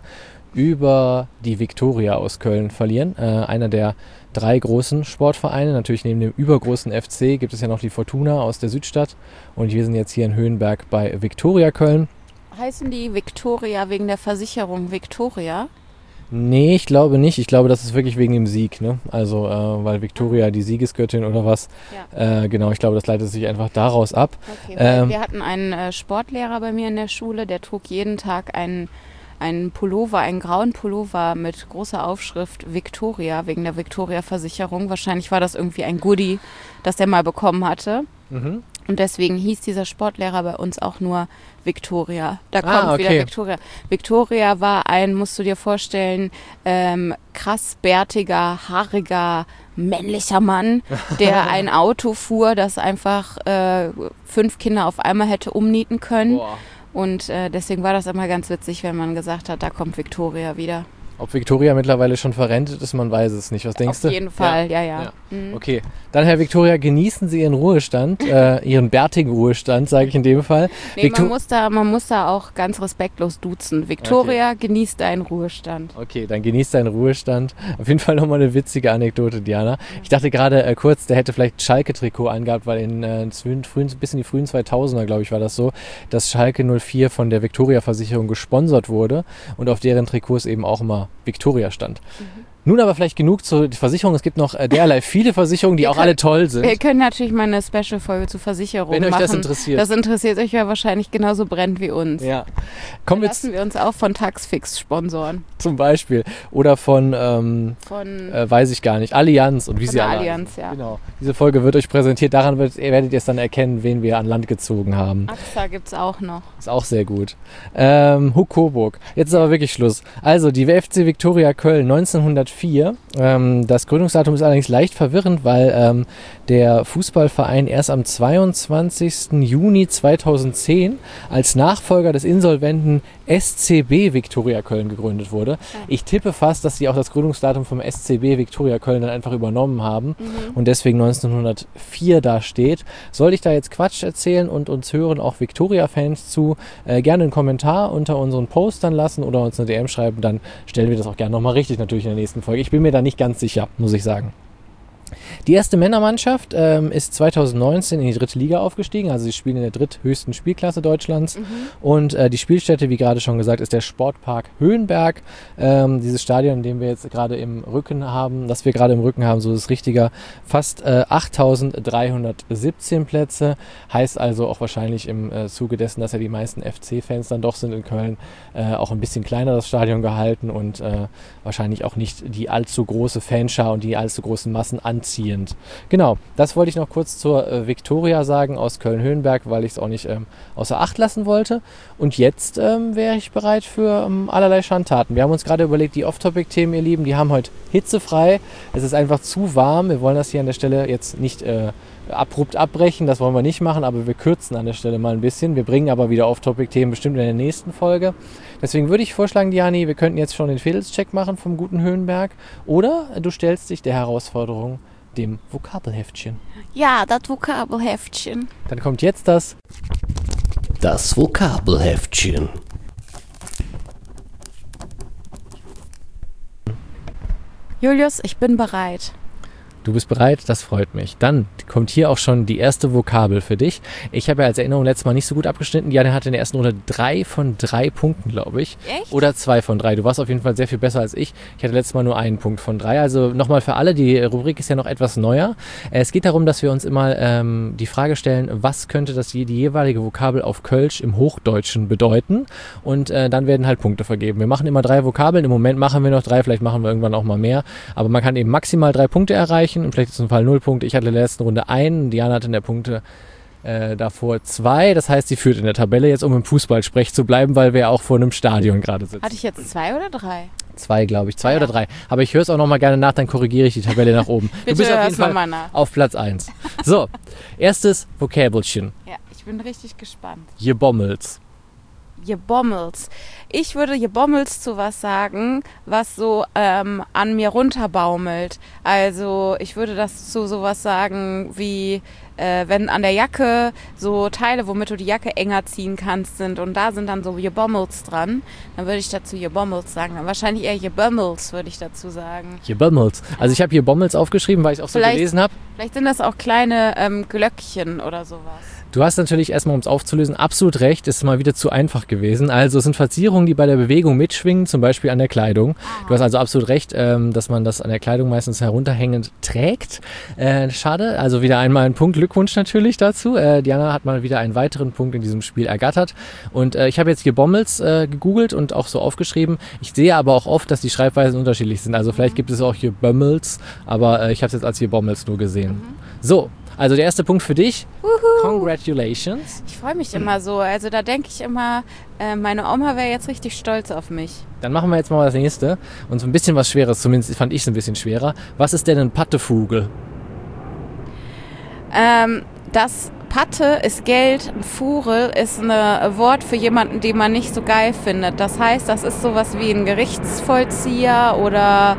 Speaker 2: über die Viktoria aus Köln verlieren. Äh, einer der drei großen Sportvereine. Natürlich neben dem übergroßen F C gibt es ja noch die Fortuna aus der Südstadt. Und wir sind jetzt hier in Höhenberg bei Viktoria Köln.
Speaker 3: Heißen die Viktoria wegen der Versicherung Viktoria?
Speaker 2: Nee, ich glaube nicht. Ich glaube, das ist wirklich wegen dem Sieg. Ne? Also, äh, weil Viktoria die Siegesgöttin oder was. Ja. Äh, genau, ich glaube, das leitet sich einfach daraus ab.
Speaker 3: Okay, ähm, wir hatten einen äh, Sportlehrer bei mir in der Schule, der trug jeden Tag einen, einen Pullover, einen grauen Pullover mit großer Aufschrift Viktoria, wegen der Viktoria-Versicherung. Wahrscheinlich war das irgendwie ein Goodie, das der mal bekommen hatte. Mhm. Und deswegen hieß dieser Sportlehrer bei uns auch nur Viktoria. Da kommt ah, okay. wieder Viktoria. Viktoria war ein, musst du dir vorstellen, ähm, krass bärtiger, haariger, männlicher Mann, der ein Auto fuhr, das einfach äh, fünf Kinder auf einmal hätte umnieten können. Boah. Und äh, deswegen war das immer ganz witzig, wenn man gesagt hat, da kommt Viktoria wieder.
Speaker 2: Ob Viktoria mittlerweile schon verrentet ist, man weiß es nicht. Was denkst
Speaker 3: Auf
Speaker 2: du?
Speaker 3: Auf jeden Fall, ja, ja.
Speaker 2: ja. ja. Mhm. Okay, dann Herr Viktoria, genießen Sie Ihren Ruhestand, äh, Ihren bärtigen Ruhestand, sage ich in dem Fall.
Speaker 3: Nee, Victor- man, muss da, man muss da auch ganz respektlos duzen. Viktoria, okay. Genießt deinen Ruhestand.
Speaker 2: Okay, dann genießt deinen Ruhestand. Auf jeden Fall nochmal eine witzige Anekdote, Diana. Ich dachte gerade äh, kurz, der hätte vielleicht ein Schalke-Trikot angehabt, weil in äh, frühen, bis in die frühen zweitausender, glaube ich, war das so, dass Schalke null vier von der Viktoria-Versicherung gesponsert wurde und auf deren Trikots eben auch immer Viktoria stand. Mhm. Nun aber vielleicht genug zur Versicherung. Es gibt noch äh, derlei viele Versicherungen, die wir auch können, alle toll sind.
Speaker 3: Wir können natürlich mal eine Special-Folge zu Versicherungen machen.
Speaker 2: Wenn euch das interessiert.
Speaker 3: Das interessiert euch ja wahrscheinlich genauso brennend wie uns.
Speaker 2: Ja.
Speaker 3: Kommen wir lassen wir uns auch von Taxfix sponsoren.
Speaker 2: Zum Beispiel. Oder von, ähm, von äh, weiß ich gar nicht, Allianz und wie sie alle
Speaker 3: Allianz, ja.
Speaker 2: Genau. Diese Folge wird euch präsentiert. Daran wird, werdet ihr es dann erkennen, wen wir an Land gezogen haben.
Speaker 3: A X A gibt es auch noch.
Speaker 2: Ist auch sehr gut. Ähm, Huck Coburg. Jetzt ist aber wirklich Schluss. Also, die W F C Viktoria Köln neunzehnhundertvier. Ähm, das Gründungsdatum ist allerdings leicht verwirrend, weil ähm, der Fußballverein erst am zweiundzwanzigsten Juni zweitausendzehn als Nachfolger des insolventen S C B Viktoria Köln gegründet wurde. Ich tippe fast, dass sie auch das Gründungsdatum vom S C B Viktoria Köln dann einfach übernommen haben mhm. und deswegen neunzehnhundertvier da steht. Sollte ich da jetzt Quatsch erzählen und uns hören auch Viktoria-Fans zu, äh, gerne einen Kommentar unter unseren Postern lassen oder uns eine D M schreiben, dann stellen wir das auch gerne nochmal richtig natürlich in der nächsten Folge. Ich bin mir da nicht ganz sicher, muss ich sagen. Die erste Männermannschaft ähm, ist zweitausendneunzehn in die dritte Liga aufgestiegen, also sie spielen in der dritthöchsten Spielklasse Deutschlands mhm. und äh, die Spielstätte, wie gerade schon gesagt, ist der Sportpark Höhenberg. Ähm, dieses Stadion, in dem wir jetzt gerade im Rücken haben, das wir gerade im Rücken haben, so ist es richtiger, fast äh, achttausenddreihundertsiebzehn Plätze, heißt also auch wahrscheinlich im äh, Zuge dessen, dass ja die meisten F C-Fans dann doch sind in Köln, äh, auch ein bisschen kleiner das Stadion gehalten und äh, wahrscheinlich auch nicht die allzu große Fanschar und die allzu großen Massen an anziehend. Genau, das wollte ich noch kurz zur äh, Viktoria sagen aus Köln-Höhenberg, weil ich es auch nicht ähm, außer Acht lassen wollte. Und jetzt ähm, wäre ich bereit für ähm, allerlei Schandtaten. Wir haben uns gerade überlegt, die Off-Topic-Themen, ihr Lieben, die haben heute hitzefrei. Es ist einfach zu warm. Wir wollen das hier an der Stelle jetzt nicht äh, abrupt abbrechen, das wollen wir nicht machen, aber wir kürzen an der Stelle mal ein bisschen. Wir bringen aber wieder Off-Topic-Themen bestimmt in der nächsten Folge. Deswegen würde ich vorschlagen, Diani, wir könnten jetzt schon den Fädelscheck machen vom guten Höhenberg oder du stellst dich der Herausforderung, dem Vokabelheftchen.
Speaker 3: Ja, das Vokabelheftchen.
Speaker 2: Dann kommt jetzt das
Speaker 4: Das Vokabelheftchen.
Speaker 3: Julius, ich bin bereit.
Speaker 2: Du bist bereit? Das freut mich. Dann kommt hier auch schon die erste Vokabel für dich. Ich habe ja als Erinnerung letztes Mal nicht so gut abgeschnitten. Diana hatte in der ersten Runde drei von drei Punkten, glaube ich.
Speaker 3: Echt?
Speaker 2: Oder zwei von drei. Du warst auf jeden Fall sehr viel besser als ich. Ich hatte letztes Mal nur einen Punkt von drei. Also nochmal für alle, die Rubrik ist ja noch etwas neuer. Es geht darum, dass wir uns immer ähm, die Frage stellen, was könnte das die jeweilige Vokabel auf Kölsch im Hochdeutschen bedeuten? Und äh, dann werden halt Punkte vergeben. Wir machen immer drei Vokabeln. Im Moment machen wir noch drei, vielleicht machen wir irgendwann auch mal mehr. Aber man kann eben maximal drei Punkte erreichen. Und vielleicht ist im Fall null Punkte. Ich hatte in der letzten Runde einen. Diana hatte in der Punkte äh, davor zwei. Das heißt, sie führt in der Tabelle jetzt, um im Fußballsprech zu bleiben, weil wir auch vor einem Stadion gerade sitzen.
Speaker 3: Hatte ich jetzt zwei oder drei?
Speaker 2: Zwei, glaube ich. Zwei ja. oder drei. Aber ich höre es auch noch mal gerne nach, dann korrigiere ich die Tabelle nach oben.
Speaker 3: Bitte,
Speaker 2: du bist auf jeden Fall
Speaker 3: mal nach.
Speaker 2: auf Platz eins. So, erstes Vokabelchen.
Speaker 3: Ja, ich bin richtig gespannt.
Speaker 2: Gebommels.
Speaker 3: Gebommels. Ich würde Gebommels zu was sagen, was so ähm, an mir runterbaumelt. Also ich würde das zu sowas sagen wie, äh, wenn an der Jacke so Teile, womit du die Jacke enger ziehen kannst, sind und da sind dann so Gebommels dran, dann würde ich dazu Gebommels sagen. Dann wahrscheinlich eher Gebommels würde ich dazu sagen.
Speaker 2: Gebommels. Also ich habe hier Bommels aufgeschrieben, weil ich auch so
Speaker 3: Vielleicht-
Speaker 2: gelesen habe.
Speaker 3: Vielleicht sind das auch kleine ähm, Glöckchen oder sowas.
Speaker 2: Du hast natürlich erstmal, um es aufzulösen, absolut recht, ist mal wieder zu einfach gewesen. Also es sind Verzierungen, die bei der Bewegung mitschwingen, zum Beispiel an der Kleidung. Du hast also absolut recht, ähm, dass man das an der Kleidung meistens herunterhängend trägt. Äh, schade, also wieder einmal ein Punkt, Glückwunsch natürlich dazu. Äh, Diana hat mal wieder einen weiteren Punkt in diesem Spiel ergattert. Und äh, ich habe jetzt hier Bommels äh, gegoogelt und auch so aufgeschrieben. Ich sehe aber auch oft, dass die Schreibweisen unterschiedlich sind. Also vielleicht gibt es auch hier Bommels, aber äh, ich habe es jetzt als hier Bommels nur gesehen.
Speaker 3: Mhm.
Speaker 2: So. Also der erste Punkt für dich.
Speaker 3: Uhu.
Speaker 2: Congratulations.
Speaker 3: Ich freue mich immer so. Also da denke ich immer, äh, meine Oma wäre jetzt richtig stolz auf mich.
Speaker 2: Dann machen wir jetzt mal das nächste. Und so ein bisschen was Schweres, zumindest fand ich es ein bisschen schwerer. Was ist denn ein Pattevogel?
Speaker 3: Ähm, das Patte ist Geld, ein Furel ist ein Wort für jemanden, den man nicht so geil findet. Das heißt, das ist sowas wie ein Gerichtsvollzieher oder...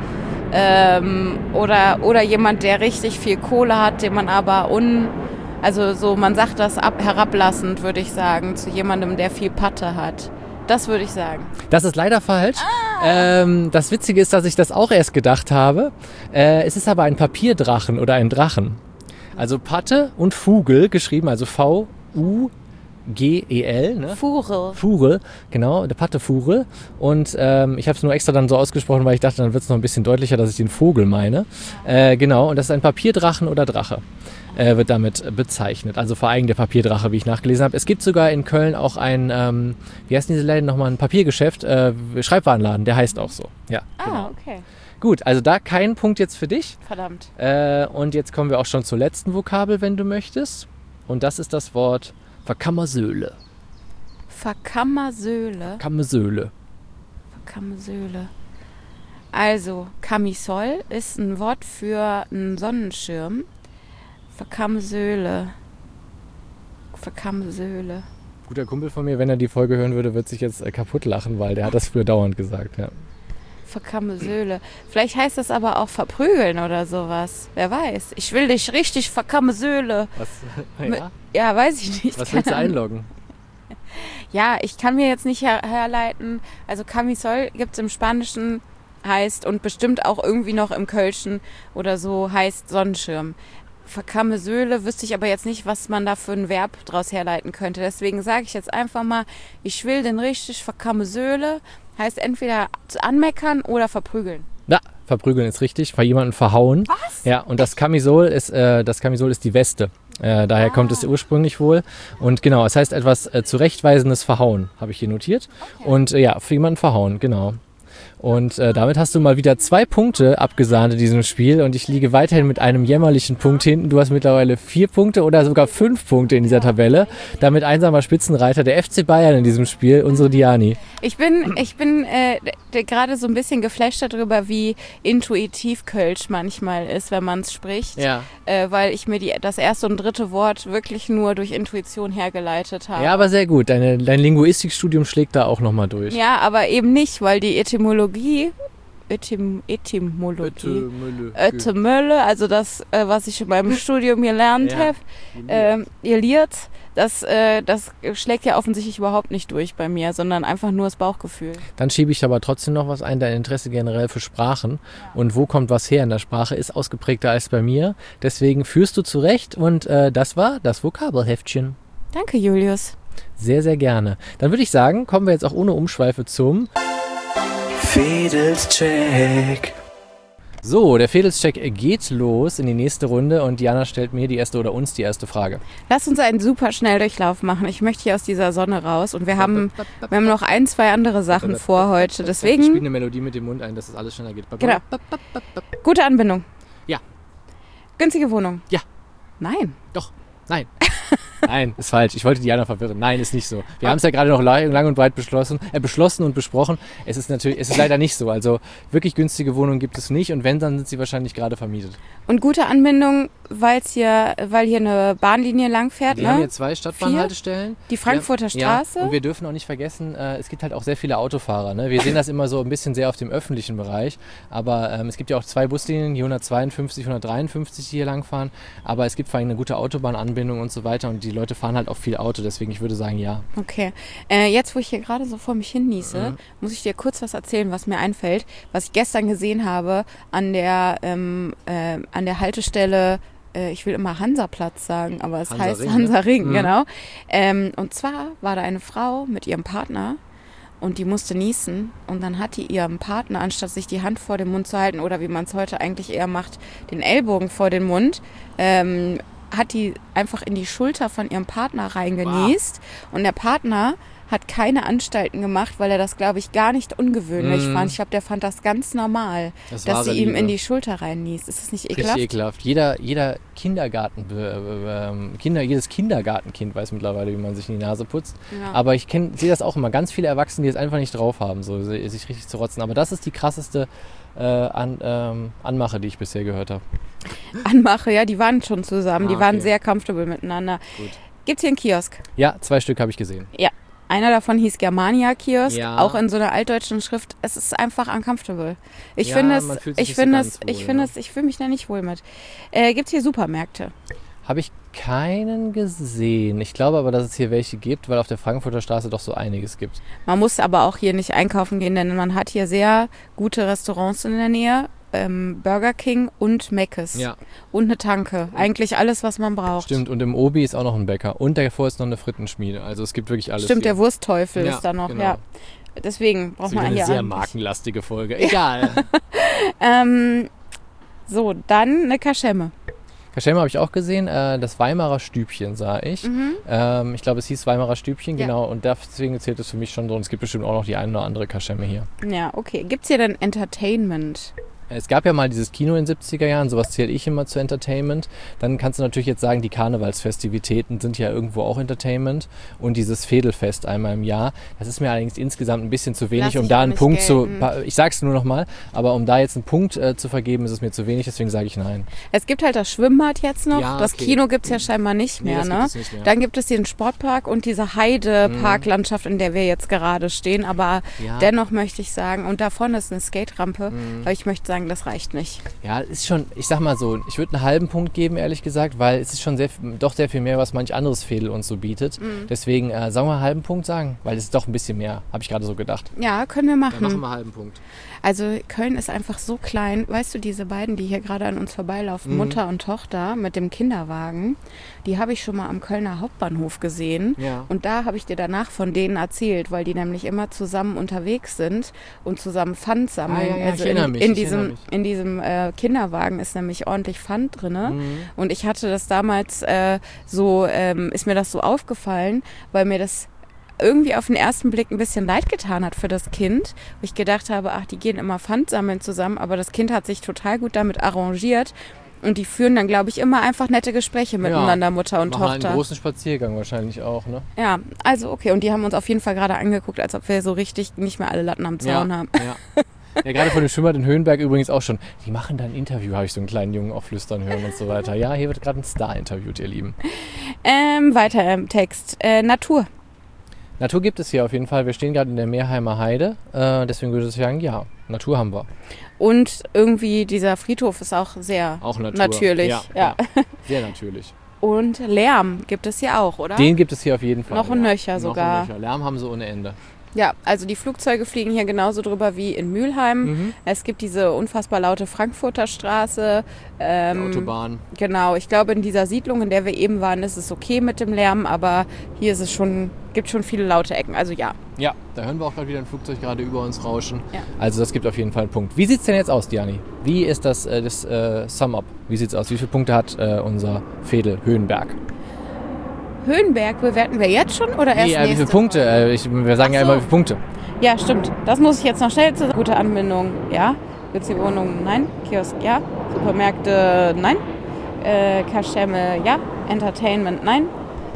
Speaker 3: Ähm, oder, oder jemand, der richtig viel Kohle hat, den man aber un... Also so, man sagt das ab, herablassend, würde ich sagen, zu jemandem, der viel Patte hat. Das würde ich sagen.
Speaker 2: Das ist leider falsch. Ah. Ähm, das Witzige ist, dass ich das auch erst gedacht habe. Äh, es ist aber ein Papierdrachen oder ein Drachen. Also Patte und Vogel geschrieben, also V U G E L, ne?
Speaker 3: Furel.
Speaker 2: Furel, genau, der Pattevogel. Und ähm, ich habe es nur extra dann so ausgesprochen, weil ich dachte, dann wird es noch ein bisschen deutlicher, dass ich den Vogel meine. Äh, genau, und das ist ein Papierdrachen oder Drache, äh, wird damit bezeichnet. Also vor allem der Papierdrache, wie ich nachgelesen habe. Es gibt sogar in Köln auch ein, ähm, wie heißt diese Läden nochmal, ein Papiergeschäft, äh, Schreibwarenladen, der heißt auch so. Ja,
Speaker 3: Ah,
Speaker 2: genau.
Speaker 3: okay.
Speaker 2: Gut, also da kein Punkt jetzt für dich.
Speaker 3: Verdammt.
Speaker 2: Äh, und jetzt kommen wir auch schon zur letzten Vokabel, wenn du möchtest. Und das ist das Wort Verkammersöhle.
Speaker 3: Verkammersöhle.
Speaker 2: Kammersöhle.
Speaker 3: Verkammersöhle. Also, Camisol ist ein Wort für einen Sonnenschirm. Verkammersöhle. Verkammersöhle.
Speaker 2: Guter Kumpel von mir, wenn er die Folge hören würde, wird sich jetzt äh, kaputt lachen, weil der hat das früher dauernd gesagt. Ja.
Speaker 3: Verkammersöhle. Vielleicht heißt das aber auch verprügeln oder sowas. Wer weiß. Ich will dich richtig verkammersöhle.
Speaker 2: Was?
Speaker 3: Mit-
Speaker 2: Ja?
Speaker 3: Ja, weiß ich nicht.
Speaker 2: Was willst du
Speaker 3: Keine Ahnung.
Speaker 2: einloggen?
Speaker 3: Ja, ich kann mir jetzt nicht her- herleiten. Also Camisol gibt es im Spanischen, heißt und bestimmt auch irgendwie noch im Kölschen oder so heißt Sonnenschirm. Verkammersöhle wüsste ich aber jetzt nicht, was man da für ein Verb draus herleiten könnte. Deswegen sage ich jetzt einfach mal, ich will den richtig verkammersöhle. Heißt entweder anmeckern oder verprügeln.
Speaker 2: Ja, verprügeln ist richtig, bei jemandem verhauen.
Speaker 3: Was?
Speaker 2: Ja, und das Camisol ist, äh, das Camisol ist die Weste. Äh, daher
Speaker 3: Ah.
Speaker 2: kommt es ursprünglich wohl. Und genau, es heißt etwas äh, zurechtweisendes Verhauen, habe ich hier notiert.
Speaker 3: Okay.
Speaker 2: Und äh, ja, für jemanden verhauen, genau. Und äh, damit hast du mal wieder zwei Punkte abgesahnt in diesem Spiel und ich liege weiterhin mit einem jämmerlichen Punkt hinten. Du hast mittlerweile vier Punkte oder sogar fünf Punkte in dieser Tabelle. Damit einsamer Spitzenreiter der F C Bayern in diesem Spiel, unsere Diani.
Speaker 3: Ich bin, ich bin äh, d- d- gerade so ein bisschen geflasht darüber, wie intuitiv Kölsch manchmal ist, wenn man es spricht.
Speaker 2: Ja.
Speaker 3: Äh, weil ich mir die, das erste und dritte Wort wirklich nur durch Intuition hergeleitet habe.
Speaker 2: Ja, aber sehr gut. Deine, dein Linguistikstudium schlägt da auch nochmal durch.
Speaker 3: Ja, aber eben nicht, weil die Etymologie, Etym, Etymologie, Etymölle, also das, äh, was ich in meinem Studium gelernt
Speaker 2: Ja.
Speaker 3: habe, ähm, ihr lehrt, das, äh, das schlägt ja offensichtlich überhaupt nicht durch bei mir, sondern einfach nur das Bauchgefühl.
Speaker 2: Dann schiebe ich aber trotzdem noch was ein, dein Interesse generell für Sprachen. Und wo kommt was her in der Sprache, ist ausgeprägter als bei mir. Deswegen führst du zurecht und äh, das war das Vokabelheftchen.
Speaker 3: Danke, Julius.
Speaker 2: Sehr, sehr gerne. Dann würde ich sagen, kommen wir jetzt auch ohne Umschweife zum...
Speaker 4: Fedelscheck.
Speaker 2: So, der Fedelscheck geht los in die nächste Runde und Diana stellt mir die erste oder uns die erste Frage.
Speaker 3: Lass uns einen super Schnelldurchlauf machen. Ich möchte hier aus dieser Sonne raus und wir haben, wir haben noch ein, zwei andere Sachen vor heute.
Speaker 2: Ich spiele
Speaker 3: Deswegen,
Speaker 2: eine Melodie mit dem Mund ein, dass das alles schneller geht.
Speaker 3: Genau. gute Anbindung.
Speaker 2: Ja.
Speaker 3: Günstige Wohnung.
Speaker 2: Ja.
Speaker 3: Nein.
Speaker 2: Doch. Nein. Nein, ist falsch. Ich wollte Diana verwirren. Nein, ist nicht so. Wir haben es ja gerade noch lang, lang und breit beschlossen, äh, beschlossen und besprochen. Es ist natürlich, es ist leider nicht so. Also wirklich günstige Wohnungen gibt es nicht und wenn, dann sind sie wahrscheinlich gerade vermietet.
Speaker 3: Und gute Anbindung, weil's hier, weil hier eine Bahnlinie lang fährt,
Speaker 2: Wir
Speaker 3: ne?
Speaker 2: haben hier zwei Stadtbahnhaltestellen.
Speaker 3: Die Frankfurter
Speaker 2: Wir-
Speaker 3: Straße.
Speaker 2: Ja, und wir dürfen auch nicht vergessen, äh, es gibt halt auch sehr viele Autofahrer. Ne? Wir sehen das immer so ein bisschen sehr auf dem öffentlichen Bereich. Aber ähm, es gibt ja auch zwei Buslinien, die hundertzweiundfünfzig, hundertdreiundfünfzig, die hier lang fahren. Aber es gibt vor allem eine gute Autobahnanbindung und so weiter. Und die Leute fahren halt auch viel Auto. Deswegen, ich würde sagen, ja.
Speaker 3: Okay. Äh, jetzt, wo ich hier gerade so vor mich hin niese,
Speaker 2: Mhm.
Speaker 3: muss ich dir kurz was erzählen, was mir einfällt, was ich gestern gesehen habe an der, ähm, äh, an der Haltestelle, äh, ich will immer Hansaplatz sagen, aber es
Speaker 2: Hansa
Speaker 3: heißt
Speaker 2: Ring, ne?
Speaker 3: Hansa Ring,
Speaker 2: Mhm.
Speaker 3: genau. Ähm, und zwar war da eine Frau mit ihrem Partner und die musste niesen und dann hat die ihrem Partner, anstatt sich die Hand vor den Mund zu halten oder wie man es heute eigentlich eher macht, den Ellbogen vor den Mund, ähm, hat die einfach in die Schulter von ihrem Partner reingenießt und der Partner hat keine Anstalten gemacht, weil er das, glaube ich, gar nicht ungewöhnlich
Speaker 2: Mm.
Speaker 3: fand. Ich glaube, der fand das ganz normal,
Speaker 2: Das
Speaker 3: dass
Speaker 2: wahre
Speaker 3: sie ihm
Speaker 2: Liebe.
Speaker 3: in die Schulter reinniest. Ist das nicht
Speaker 2: Richtig
Speaker 3: ekelhaft?
Speaker 2: ekelhaft. Jeder, jeder Kindergarten, äh, äh, Kinder, jedes Kindergartenkind weiß mittlerweile, wie man sich in die Nase putzt.
Speaker 3: Ja.
Speaker 2: Aber ich kenn, sehe das auch immer. Ganz viele Erwachsene, die es einfach nicht drauf haben, so sich richtig zu rotzen. Aber das ist die krasseste äh, an, ähm, Anmache, die ich bisher gehört habe.
Speaker 3: Anmache, ja, die waren schon zusammen.
Speaker 2: Ah,
Speaker 3: die waren
Speaker 2: okay.
Speaker 3: sehr comfortable miteinander.
Speaker 2: Gut.
Speaker 3: Gibt's hier einen Kiosk?
Speaker 2: Ja, zwei Stück habe ich gesehen.
Speaker 3: Einer davon hieß Germania-Kiosk,
Speaker 2: Ja.
Speaker 3: auch in so einer altdeutschen Schrift. Es ist einfach uncomfortable. Ich
Speaker 2: Ja,
Speaker 3: finde es,
Speaker 2: man fühlt sich
Speaker 3: ich
Speaker 2: nicht so
Speaker 3: finde
Speaker 2: ganz
Speaker 3: es,
Speaker 2: wohl,
Speaker 3: ich finde
Speaker 2: ne?
Speaker 3: es, ich fühle mich da nicht wohl mit. Äh, gibt's hier Supermärkte?
Speaker 2: Habe ich keinen gesehen. Ich glaube aber, dass es hier welche gibt, weil auf der Frankfurter Straße doch so einiges gibt.
Speaker 3: Man muss aber auch hier nicht einkaufen gehen, denn man hat hier sehr gute Restaurants in der Nähe. Ähm, Burger King und Mc's.
Speaker 2: Ja,
Speaker 3: Und eine Tanke. Eigentlich alles, was man braucht.
Speaker 2: stimmt. Und im Obi ist auch noch ein Bäcker. Und davor ist noch eine Frittenschmiede. Also es gibt wirklich alles.
Speaker 3: Stimmt,
Speaker 2: hier.
Speaker 3: der Wurstteufel
Speaker 2: Ja,
Speaker 3: ist da noch.
Speaker 2: genau.
Speaker 3: Ja. Deswegen
Speaker 2: Das
Speaker 3: braucht
Speaker 2: ist
Speaker 3: man
Speaker 2: wieder
Speaker 3: hier
Speaker 2: eine sehr
Speaker 3: eigentlich-
Speaker 2: markenlastige Folge. Egal.
Speaker 3: Ähm, so, dann eine Kaschemme.
Speaker 2: Kaschemme habe ich auch gesehen. Äh, das Weimarer Stübchen sah ich.
Speaker 3: Mhm.
Speaker 2: Ähm, ich glaube, es hieß Weimarer Stübchen,
Speaker 3: Ja.
Speaker 2: genau. Und deswegen zählt es für mich schon so. Und es gibt bestimmt auch noch die eine oder andere Kaschemme hier.
Speaker 3: Ja, okay. Gibt's hier denn Entertainment?
Speaker 2: Es gab ja mal dieses Kino in den siebziger Jahren, sowas zähle ich immer zu Entertainment. Dann kannst du natürlich jetzt sagen, die Karnevalsfestivitäten sind ja irgendwo auch Entertainment. Und dieses Fädelfest einmal im Jahr, das ist mir allerdings insgesamt ein bisschen zu wenig,
Speaker 3: Lass
Speaker 2: um
Speaker 3: ich
Speaker 2: da
Speaker 3: auch
Speaker 2: einen
Speaker 3: nicht
Speaker 2: Punkt
Speaker 3: gelten.
Speaker 2: zu... Ich sag's nur nochmal, aber um da jetzt einen Punkt äh, zu vergeben, ist es mir zu wenig, deswegen sage ich nein.
Speaker 3: Es gibt halt das Schwimmbad jetzt noch.
Speaker 2: Ja,
Speaker 3: das
Speaker 2: okay.
Speaker 3: Kino gibt's ja scheinbar nicht
Speaker 2: Nee,
Speaker 3: mehr,
Speaker 2: das
Speaker 3: ne?
Speaker 2: gibt es nicht mehr.
Speaker 3: Dann gibt es hier den Sportpark und diese Heideparklandschaft, in der wir jetzt gerade stehen. Aber
Speaker 2: Ja.
Speaker 3: dennoch möchte ich sagen, und da vorne ist eine Skaterampe,
Speaker 2: Mhm.
Speaker 3: aber ich möchte sagen, das reicht nicht.
Speaker 2: Ja, ist schon, ich sag mal so, ich würde einen halben Punkt geben, ehrlich gesagt, weil es ist schon sehr, doch sehr viel mehr, was manch anderes Fädel uns so bietet.
Speaker 3: Mhm.
Speaker 2: Deswegen, äh, sagen wir einen halben Punkt sagen, weil es ist doch ein bisschen mehr, habe ich gerade so gedacht.
Speaker 3: Ja, können wir machen.
Speaker 2: wir einen halben Punkt.
Speaker 3: Also Köln ist einfach so klein. Weißt du, diese beiden, die hier gerade an uns vorbeilaufen,
Speaker 2: Mhm.
Speaker 3: Mutter und Tochter mit dem Kinderwagen, die habe ich schon mal am Kölner Hauptbahnhof gesehen.
Speaker 2: Ja.
Speaker 3: Und da habe ich dir danach von denen erzählt, weil die nämlich immer zusammen unterwegs sind und zusammen Pfand sammeln.
Speaker 2: Ah, ja, ja,
Speaker 3: also
Speaker 2: ich erinnere
Speaker 3: in,
Speaker 2: mich,
Speaker 3: in
Speaker 2: ich
Speaker 3: diesem,
Speaker 2: erinnere mich.
Speaker 3: in diesem äh, Kinderwagen ist nämlich ordentlich Pfand drin.
Speaker 2: Mhm.
Speaker 3: Und ich hatte das damals äh, so, ähm, ist mir das so aufgefallen, weil mir das irgendwie auf den ersten Blick ein bisschen leid getan hat für das Kind. Wo ich gedacht habe, ach, die gehen immer Pfand sammeln zusammen, aber das Kind hat sich total gut damit arrangiert. Und die führen dann, glaube ich, immer einfach nette Gespräche miteinander, Mutter und
Speaker 2: Machen einen
Speaker 3: Tochter.
Speaker 2: großen Spaziergang wahrscheinlich auch, ne?
Speaker 3: Ja, also okay. Und die haben uns auf jeden Fall gerade angeguckt, als ob wir so richtig nicht mehr alle Latten am Zaun
Speaker 2: ja,
Speaker 3: haben.
Speaker 2: Ja. Ja, gerade von dem Schwimmbad in Höhenberg übrigens auch schon. Die machen da ein Interview, habe ich so einen kleinen Jungen auch flüstern hören und so weiter. Ja, hier wird gerade ein Star interviewt, ihr Lieben.
Speaker 3: Ähm, weiter im Text. Äh, Natur.
Speaker 2: Natur gibt es hier auf jeden Fall. Wir stehen gerade in der Meerheimer Heide. Äh, deswegen würde ich sagen, ja, Natur haben wir.
Speaker 3: Und irgendwie dieser Friedhof ist auch sehr
Speaker 2: Auch Natur.
Speaker 3: natürlich.
Speaker 2: Ja,
Speaker 3: Ja.
Speaker 2: ja. Sehr natürlich.
Speaker 3: Und Lärm gibt es hier auch, oder?
Speaker 2: Den gibt es hier auf jeden Fall.
Speaker 3: Noch und
Speaker 2: ja.
Speaker 3: nöcher sogar.
Speaker 2: Noch und nöcher. Lärm haben sie ohne Ende.
Speaker 3: Ja, also die Flugzeuge fliegen hier genauso drüber wie in Mülheim.
Speaker 2: Mhm.
Speaker 3: Es gibt diese unfassbar laute Frankfurter Straße. Ähm,
Speaker 2: Die Autobahn.
Speaker 3: Genau, ich glaube in dieser Siedlung, in der wir eben waren, ist es okay mit dem Lärm, aber hier ist es schon, gibt schon viele laute Ecken. Also ja.
Speaker 2: Ja, da hören wir auch gerade wieder ein Flugzeug gerade über uns rauschen.
Speaker 3: Ja.
Speaker 2: Also das gibt auf jeden Fall einen Punkt. Wie sieht es denn jetzt aus, Diani? Wie ist das, äh, das äh, Sum-Up? Wie sieht es aus? Wie viele Punkte hat äh, unser Fädel Höhenberg?
Speaker 3: Höhenberg bewerten wir jetzt schon oder erst
Speaker 2: Nee, äh, wie
Speaker 3: nächste
Speaker 2: viele Punkte?
Speaker 3: Folge?
Speaker 2: Äh, ich, wir sagen
Speaker 3: Ach
Speaker 2: ja
Speaker 3: so.
Speaker 2: immer, wie viele Punkte.
Speaker 3: Ja, stimmt. Das muss ich jetzt noch schnell zu gute Anbindung. Ja. Günstige Wohnungen, nein. Kiosk, ja. Supermärkte, nein. Äh, Kaschemme, ja. Entertainment, nein.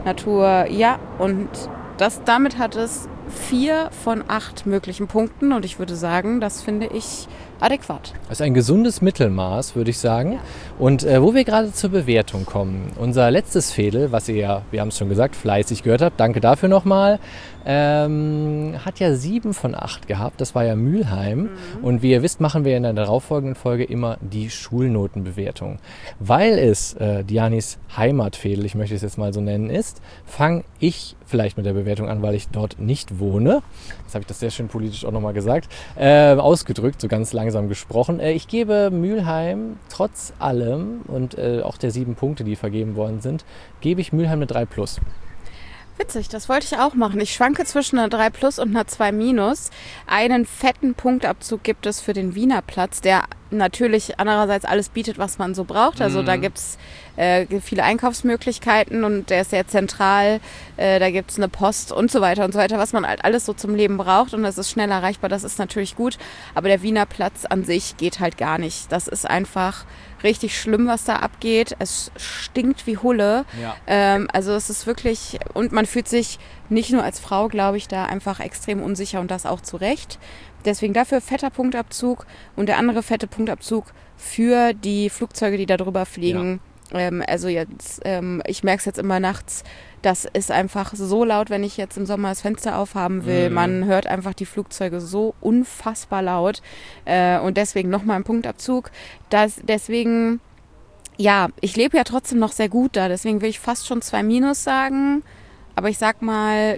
Speaker 3: Natur, ja. Und das, damit hat es vier von acht möglichen Punkten und ich würde sagen, das finde ich adäquat.
Speaker 2: Das ist ein gesundes Mittelmaß, würde ich sagen. Ja. Und äh, wo wir gerade zur Bewertung kommen, unser letztes Fädel, was ihr ja, wir haben es schon gesagt, fleißig gehört habt, danke dafür nochmal, ähm, hat ja sieben von acht gehabt, das war ja Mülheim. Mhm. Und wie ihr wisst, machen wir in der darauffolgenden Folge immer die Schulnotenbewertung. Weil es äh, Dianis Heimatfädel, ich möchte es jetzt mal so nennen, ist, fange ich vielleicht mit der Bewertung an, weil ich dort nicht wohne. Jetzt habe ich das sehr schön politisch auch nochmal gesagt, äh, ausgedrückt, so ganz langsam gesprochen. Äh, ich gebe Mülheim trotz allem und äh, auch der sieben Punkte, die vergeben worden sind, gebe ich Mülheim eine drei plus.
Speaker 3: Witzig, das wollte ich auch machen. Ich schwanke zwischen einer drei plus und einer zwei minus. Einen fetten Punktabzug gibt es für den Wiener Platz, der natürlich andererseits alles bietet, was man so braucht. Also mhm. da gibt es äh, viele Einkaufsmöglichkeiten und der ist sehr zentral. Äh, da gibt es eine Post und so weiter und so weiter, was man halt alles so zum Leben braucht und das ist schnell erreichbar, das ist natürlich gut. Aber der Wiener Platz an sich geht halt gar nicht. Das ist einfach richtig schlimm, was da abgeht. Es stinkt wie Hulle. Ja. Ähm, also es ist wirklich, und man fühlt sich nicht nur als Frau, glaube ich, da einfach extrem unsicher und das auch zu Recht. Deswegen dafür fetter Punktabzug und der andere fette Punktabzug für die Flugzeuge, die da drüber fliegen. Ja. Ähm, also jetzt, ähm, ich merke es jetzt immer nachts, das ist einfach so laut, wenn ich jetzt im Sommer das Fenster aufhaben will. Mhm. Man hört einfach die Flugzeuge so unfassbar laut. Äh, und deswegen nochmal ein Punktabzug. Das, deswegen, ja, ich lebe ja trotzdem noch sehr gut da. Deswegen will ich fast schon zwei Minus sagen. Aber ich sag mal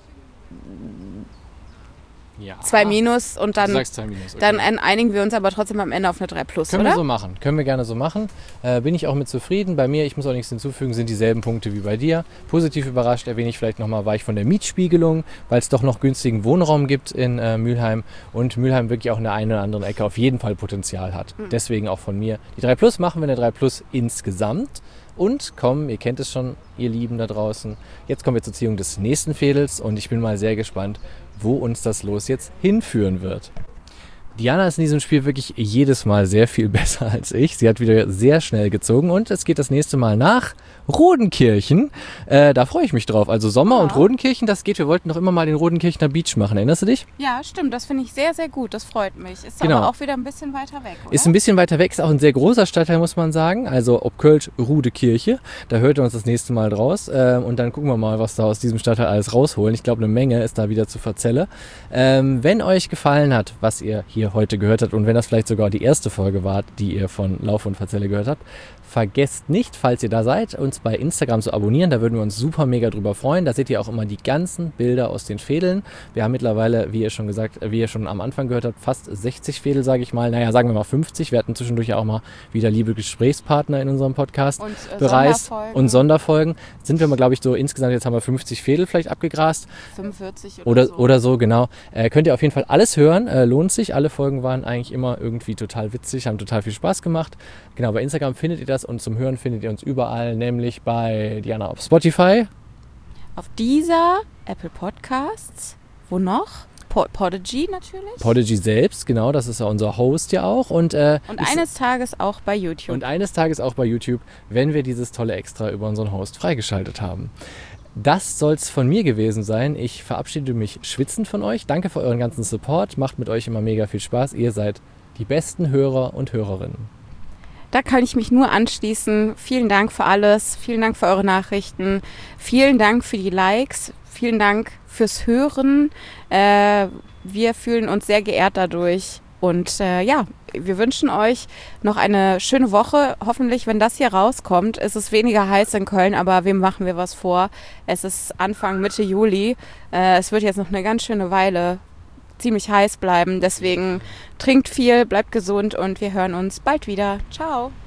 Speaker 3: ja. zwei Minus und dann,
Speaker 2: du sagst zwei Minus, okay.
Speaker 3: Dann einigen wir uns aber trotzdem am Ende auf eine drei plus,
Speaker 2: Können
Speaker 3: oder?
Speaker 2: wir so machen. Können wir gerne so machen. Äh, bin ich auch mit zufrieden. Bei mir, ich muss auch nichts hinzufügen, sind dieselben Punkte wie bei dir. Positiv überrascht erwähne ich vielleicht nochmal, war ich von der Mietspiegelung, weil es doch noch günstigen Wohnraum gibt in äh, Mülheim und Mülheim wirklich auch in der einen oder anderen Ecke auf jeden Fall Potenzial hat. Mhm. Deswegen auch von mir. Die drei plus machen wir eine drei plus insgesamt. Und komm, ihr kennt es schon, ihr Lieben da draußen. Jetzt kommen wir zur Ziehung des nächsten Fädels und ich bin mal sehr gespannt, wo uns das Los jetzt hinführen wird. Diana ist in diesem Spiel wirklich jedes Mal sehr viel besser als ich. Sie hat wieder sehr schnell gezogen und es geht das nächste Mal nach Rodenkirchen. Äh, da freue ich mich drauf. Also Sommer ja. und Rodenkirchen, das geht. Wir wollten doch immer mal den Rodenkirchener Beach machen. Erinnerst du dich?
Speaker 3: Ja, stimmt. Das finde ich sehr, sehr gut. Das freut mich. Ist
Speaker 2: genau.
Speaker 3: aber auch wieder ein bisschen weiter weg, oder?
Speaker 2: Ist ein bisschen weiter weg. Ist auch ein sehr großer Stadtteil, muss man sagen. Also ob Kölsch, Rodekirche. Da hört ihr uns das nächste Mal draus. Äh, und dann gucken wir mal, was da aus diesem Stadtteil alles rausholen. Ich glaube, eine Menge ist da wieder zu verzelle. Ähm, wenn euch gefallen hat, was ihr hier heute gehört habt und wenn das vielleicht sogar die erste Folge war, die ihr von Lauf und Verzelle gehört habt, vergesst nicht, falls ihr da seid, uns bei Instagram zu abonnieren. Da würden wir uns super mega drüber freuen. Da seht ihr auch immer die ganzen Bilder aus den Fädeln. Wir haben mittlerweile, wie ihr schon gesagt, wie ihr schon am Anfang gehört habt, fast sechzig Fädel, sage ich mal. Naja, sagen wir mal fünfzig. Wir hatten zwischendurch ja auch mal wieder liebe Gesprächspartner in unserem Podcast.
Speaker 3: Und äh,
Speaker 2: bereist.
Speaker 3: Sonderfolgen.
Speaker 2: Und Sonderfolgen. Sind wir mal, glaube ich, so insgesamt, jetzt haben wir fünfzig Fädel vielleicht abgegrast.
Speaker 3: fünfundvierzig oder,
Speaker 2: oder
Speaker 3: so.
Speaker 2: Oder so, genau. Äh, könnt ihr auf jeden Fall alles hören. Äh, lohnt sich. Alle Folgen waren eigentlich immer irgendwie total witzig, haben total viel Spaß gemacht. Genau, bei Instagram findet ihr das und zum Hören findet ihr uns überall, nämlich bei Diana auf Spotify.
Speaker 3: Auf dieser, Apple Podcasts, wo noch? Podigy natürlich.
Speaker 2: Podigy selbst, genau, das ist ja unser Host ja auch. Und, äh,
Speaker 3: und eines Tages auch bei YouTube.
Speaker 2: Und eines Tages auch bei YouTube, wenn wir dieses tolle Extra über unseren Host freigeschaltet haben. Das soll es von mir gewesen sein. Ich verabschiede mich schwitzend von euch. Danke für euren ganzen Support. Macht mit euch immer mega viel Spaß. Ihr seid die besten Hörer und Hörerinnen.
Speaker 3: Da kann ich mich nur anschließen. Vielen Dank für alles. Vielen Dank für eure Nachrichten. Vielen Dank für die Likes. Vielen Dank fürs Hören. Äh, wir fühlen uns sehr geehrt dadurch. Und äh, ja, wir wünschen euch noch eine schöne Woche. Hoffentlich, wenn das hier rauskommt, ist es weniger heiß in Köln, aber wem machen wir was vor? Es ist Anfang, Mitte Juli. Äh, es wird jetzt noch eine ganz schöne Weile ziemlich heiß bleiben. Deswegen trinkt viel, bleibt gesund und wir hören uns bald wieder. Ciao.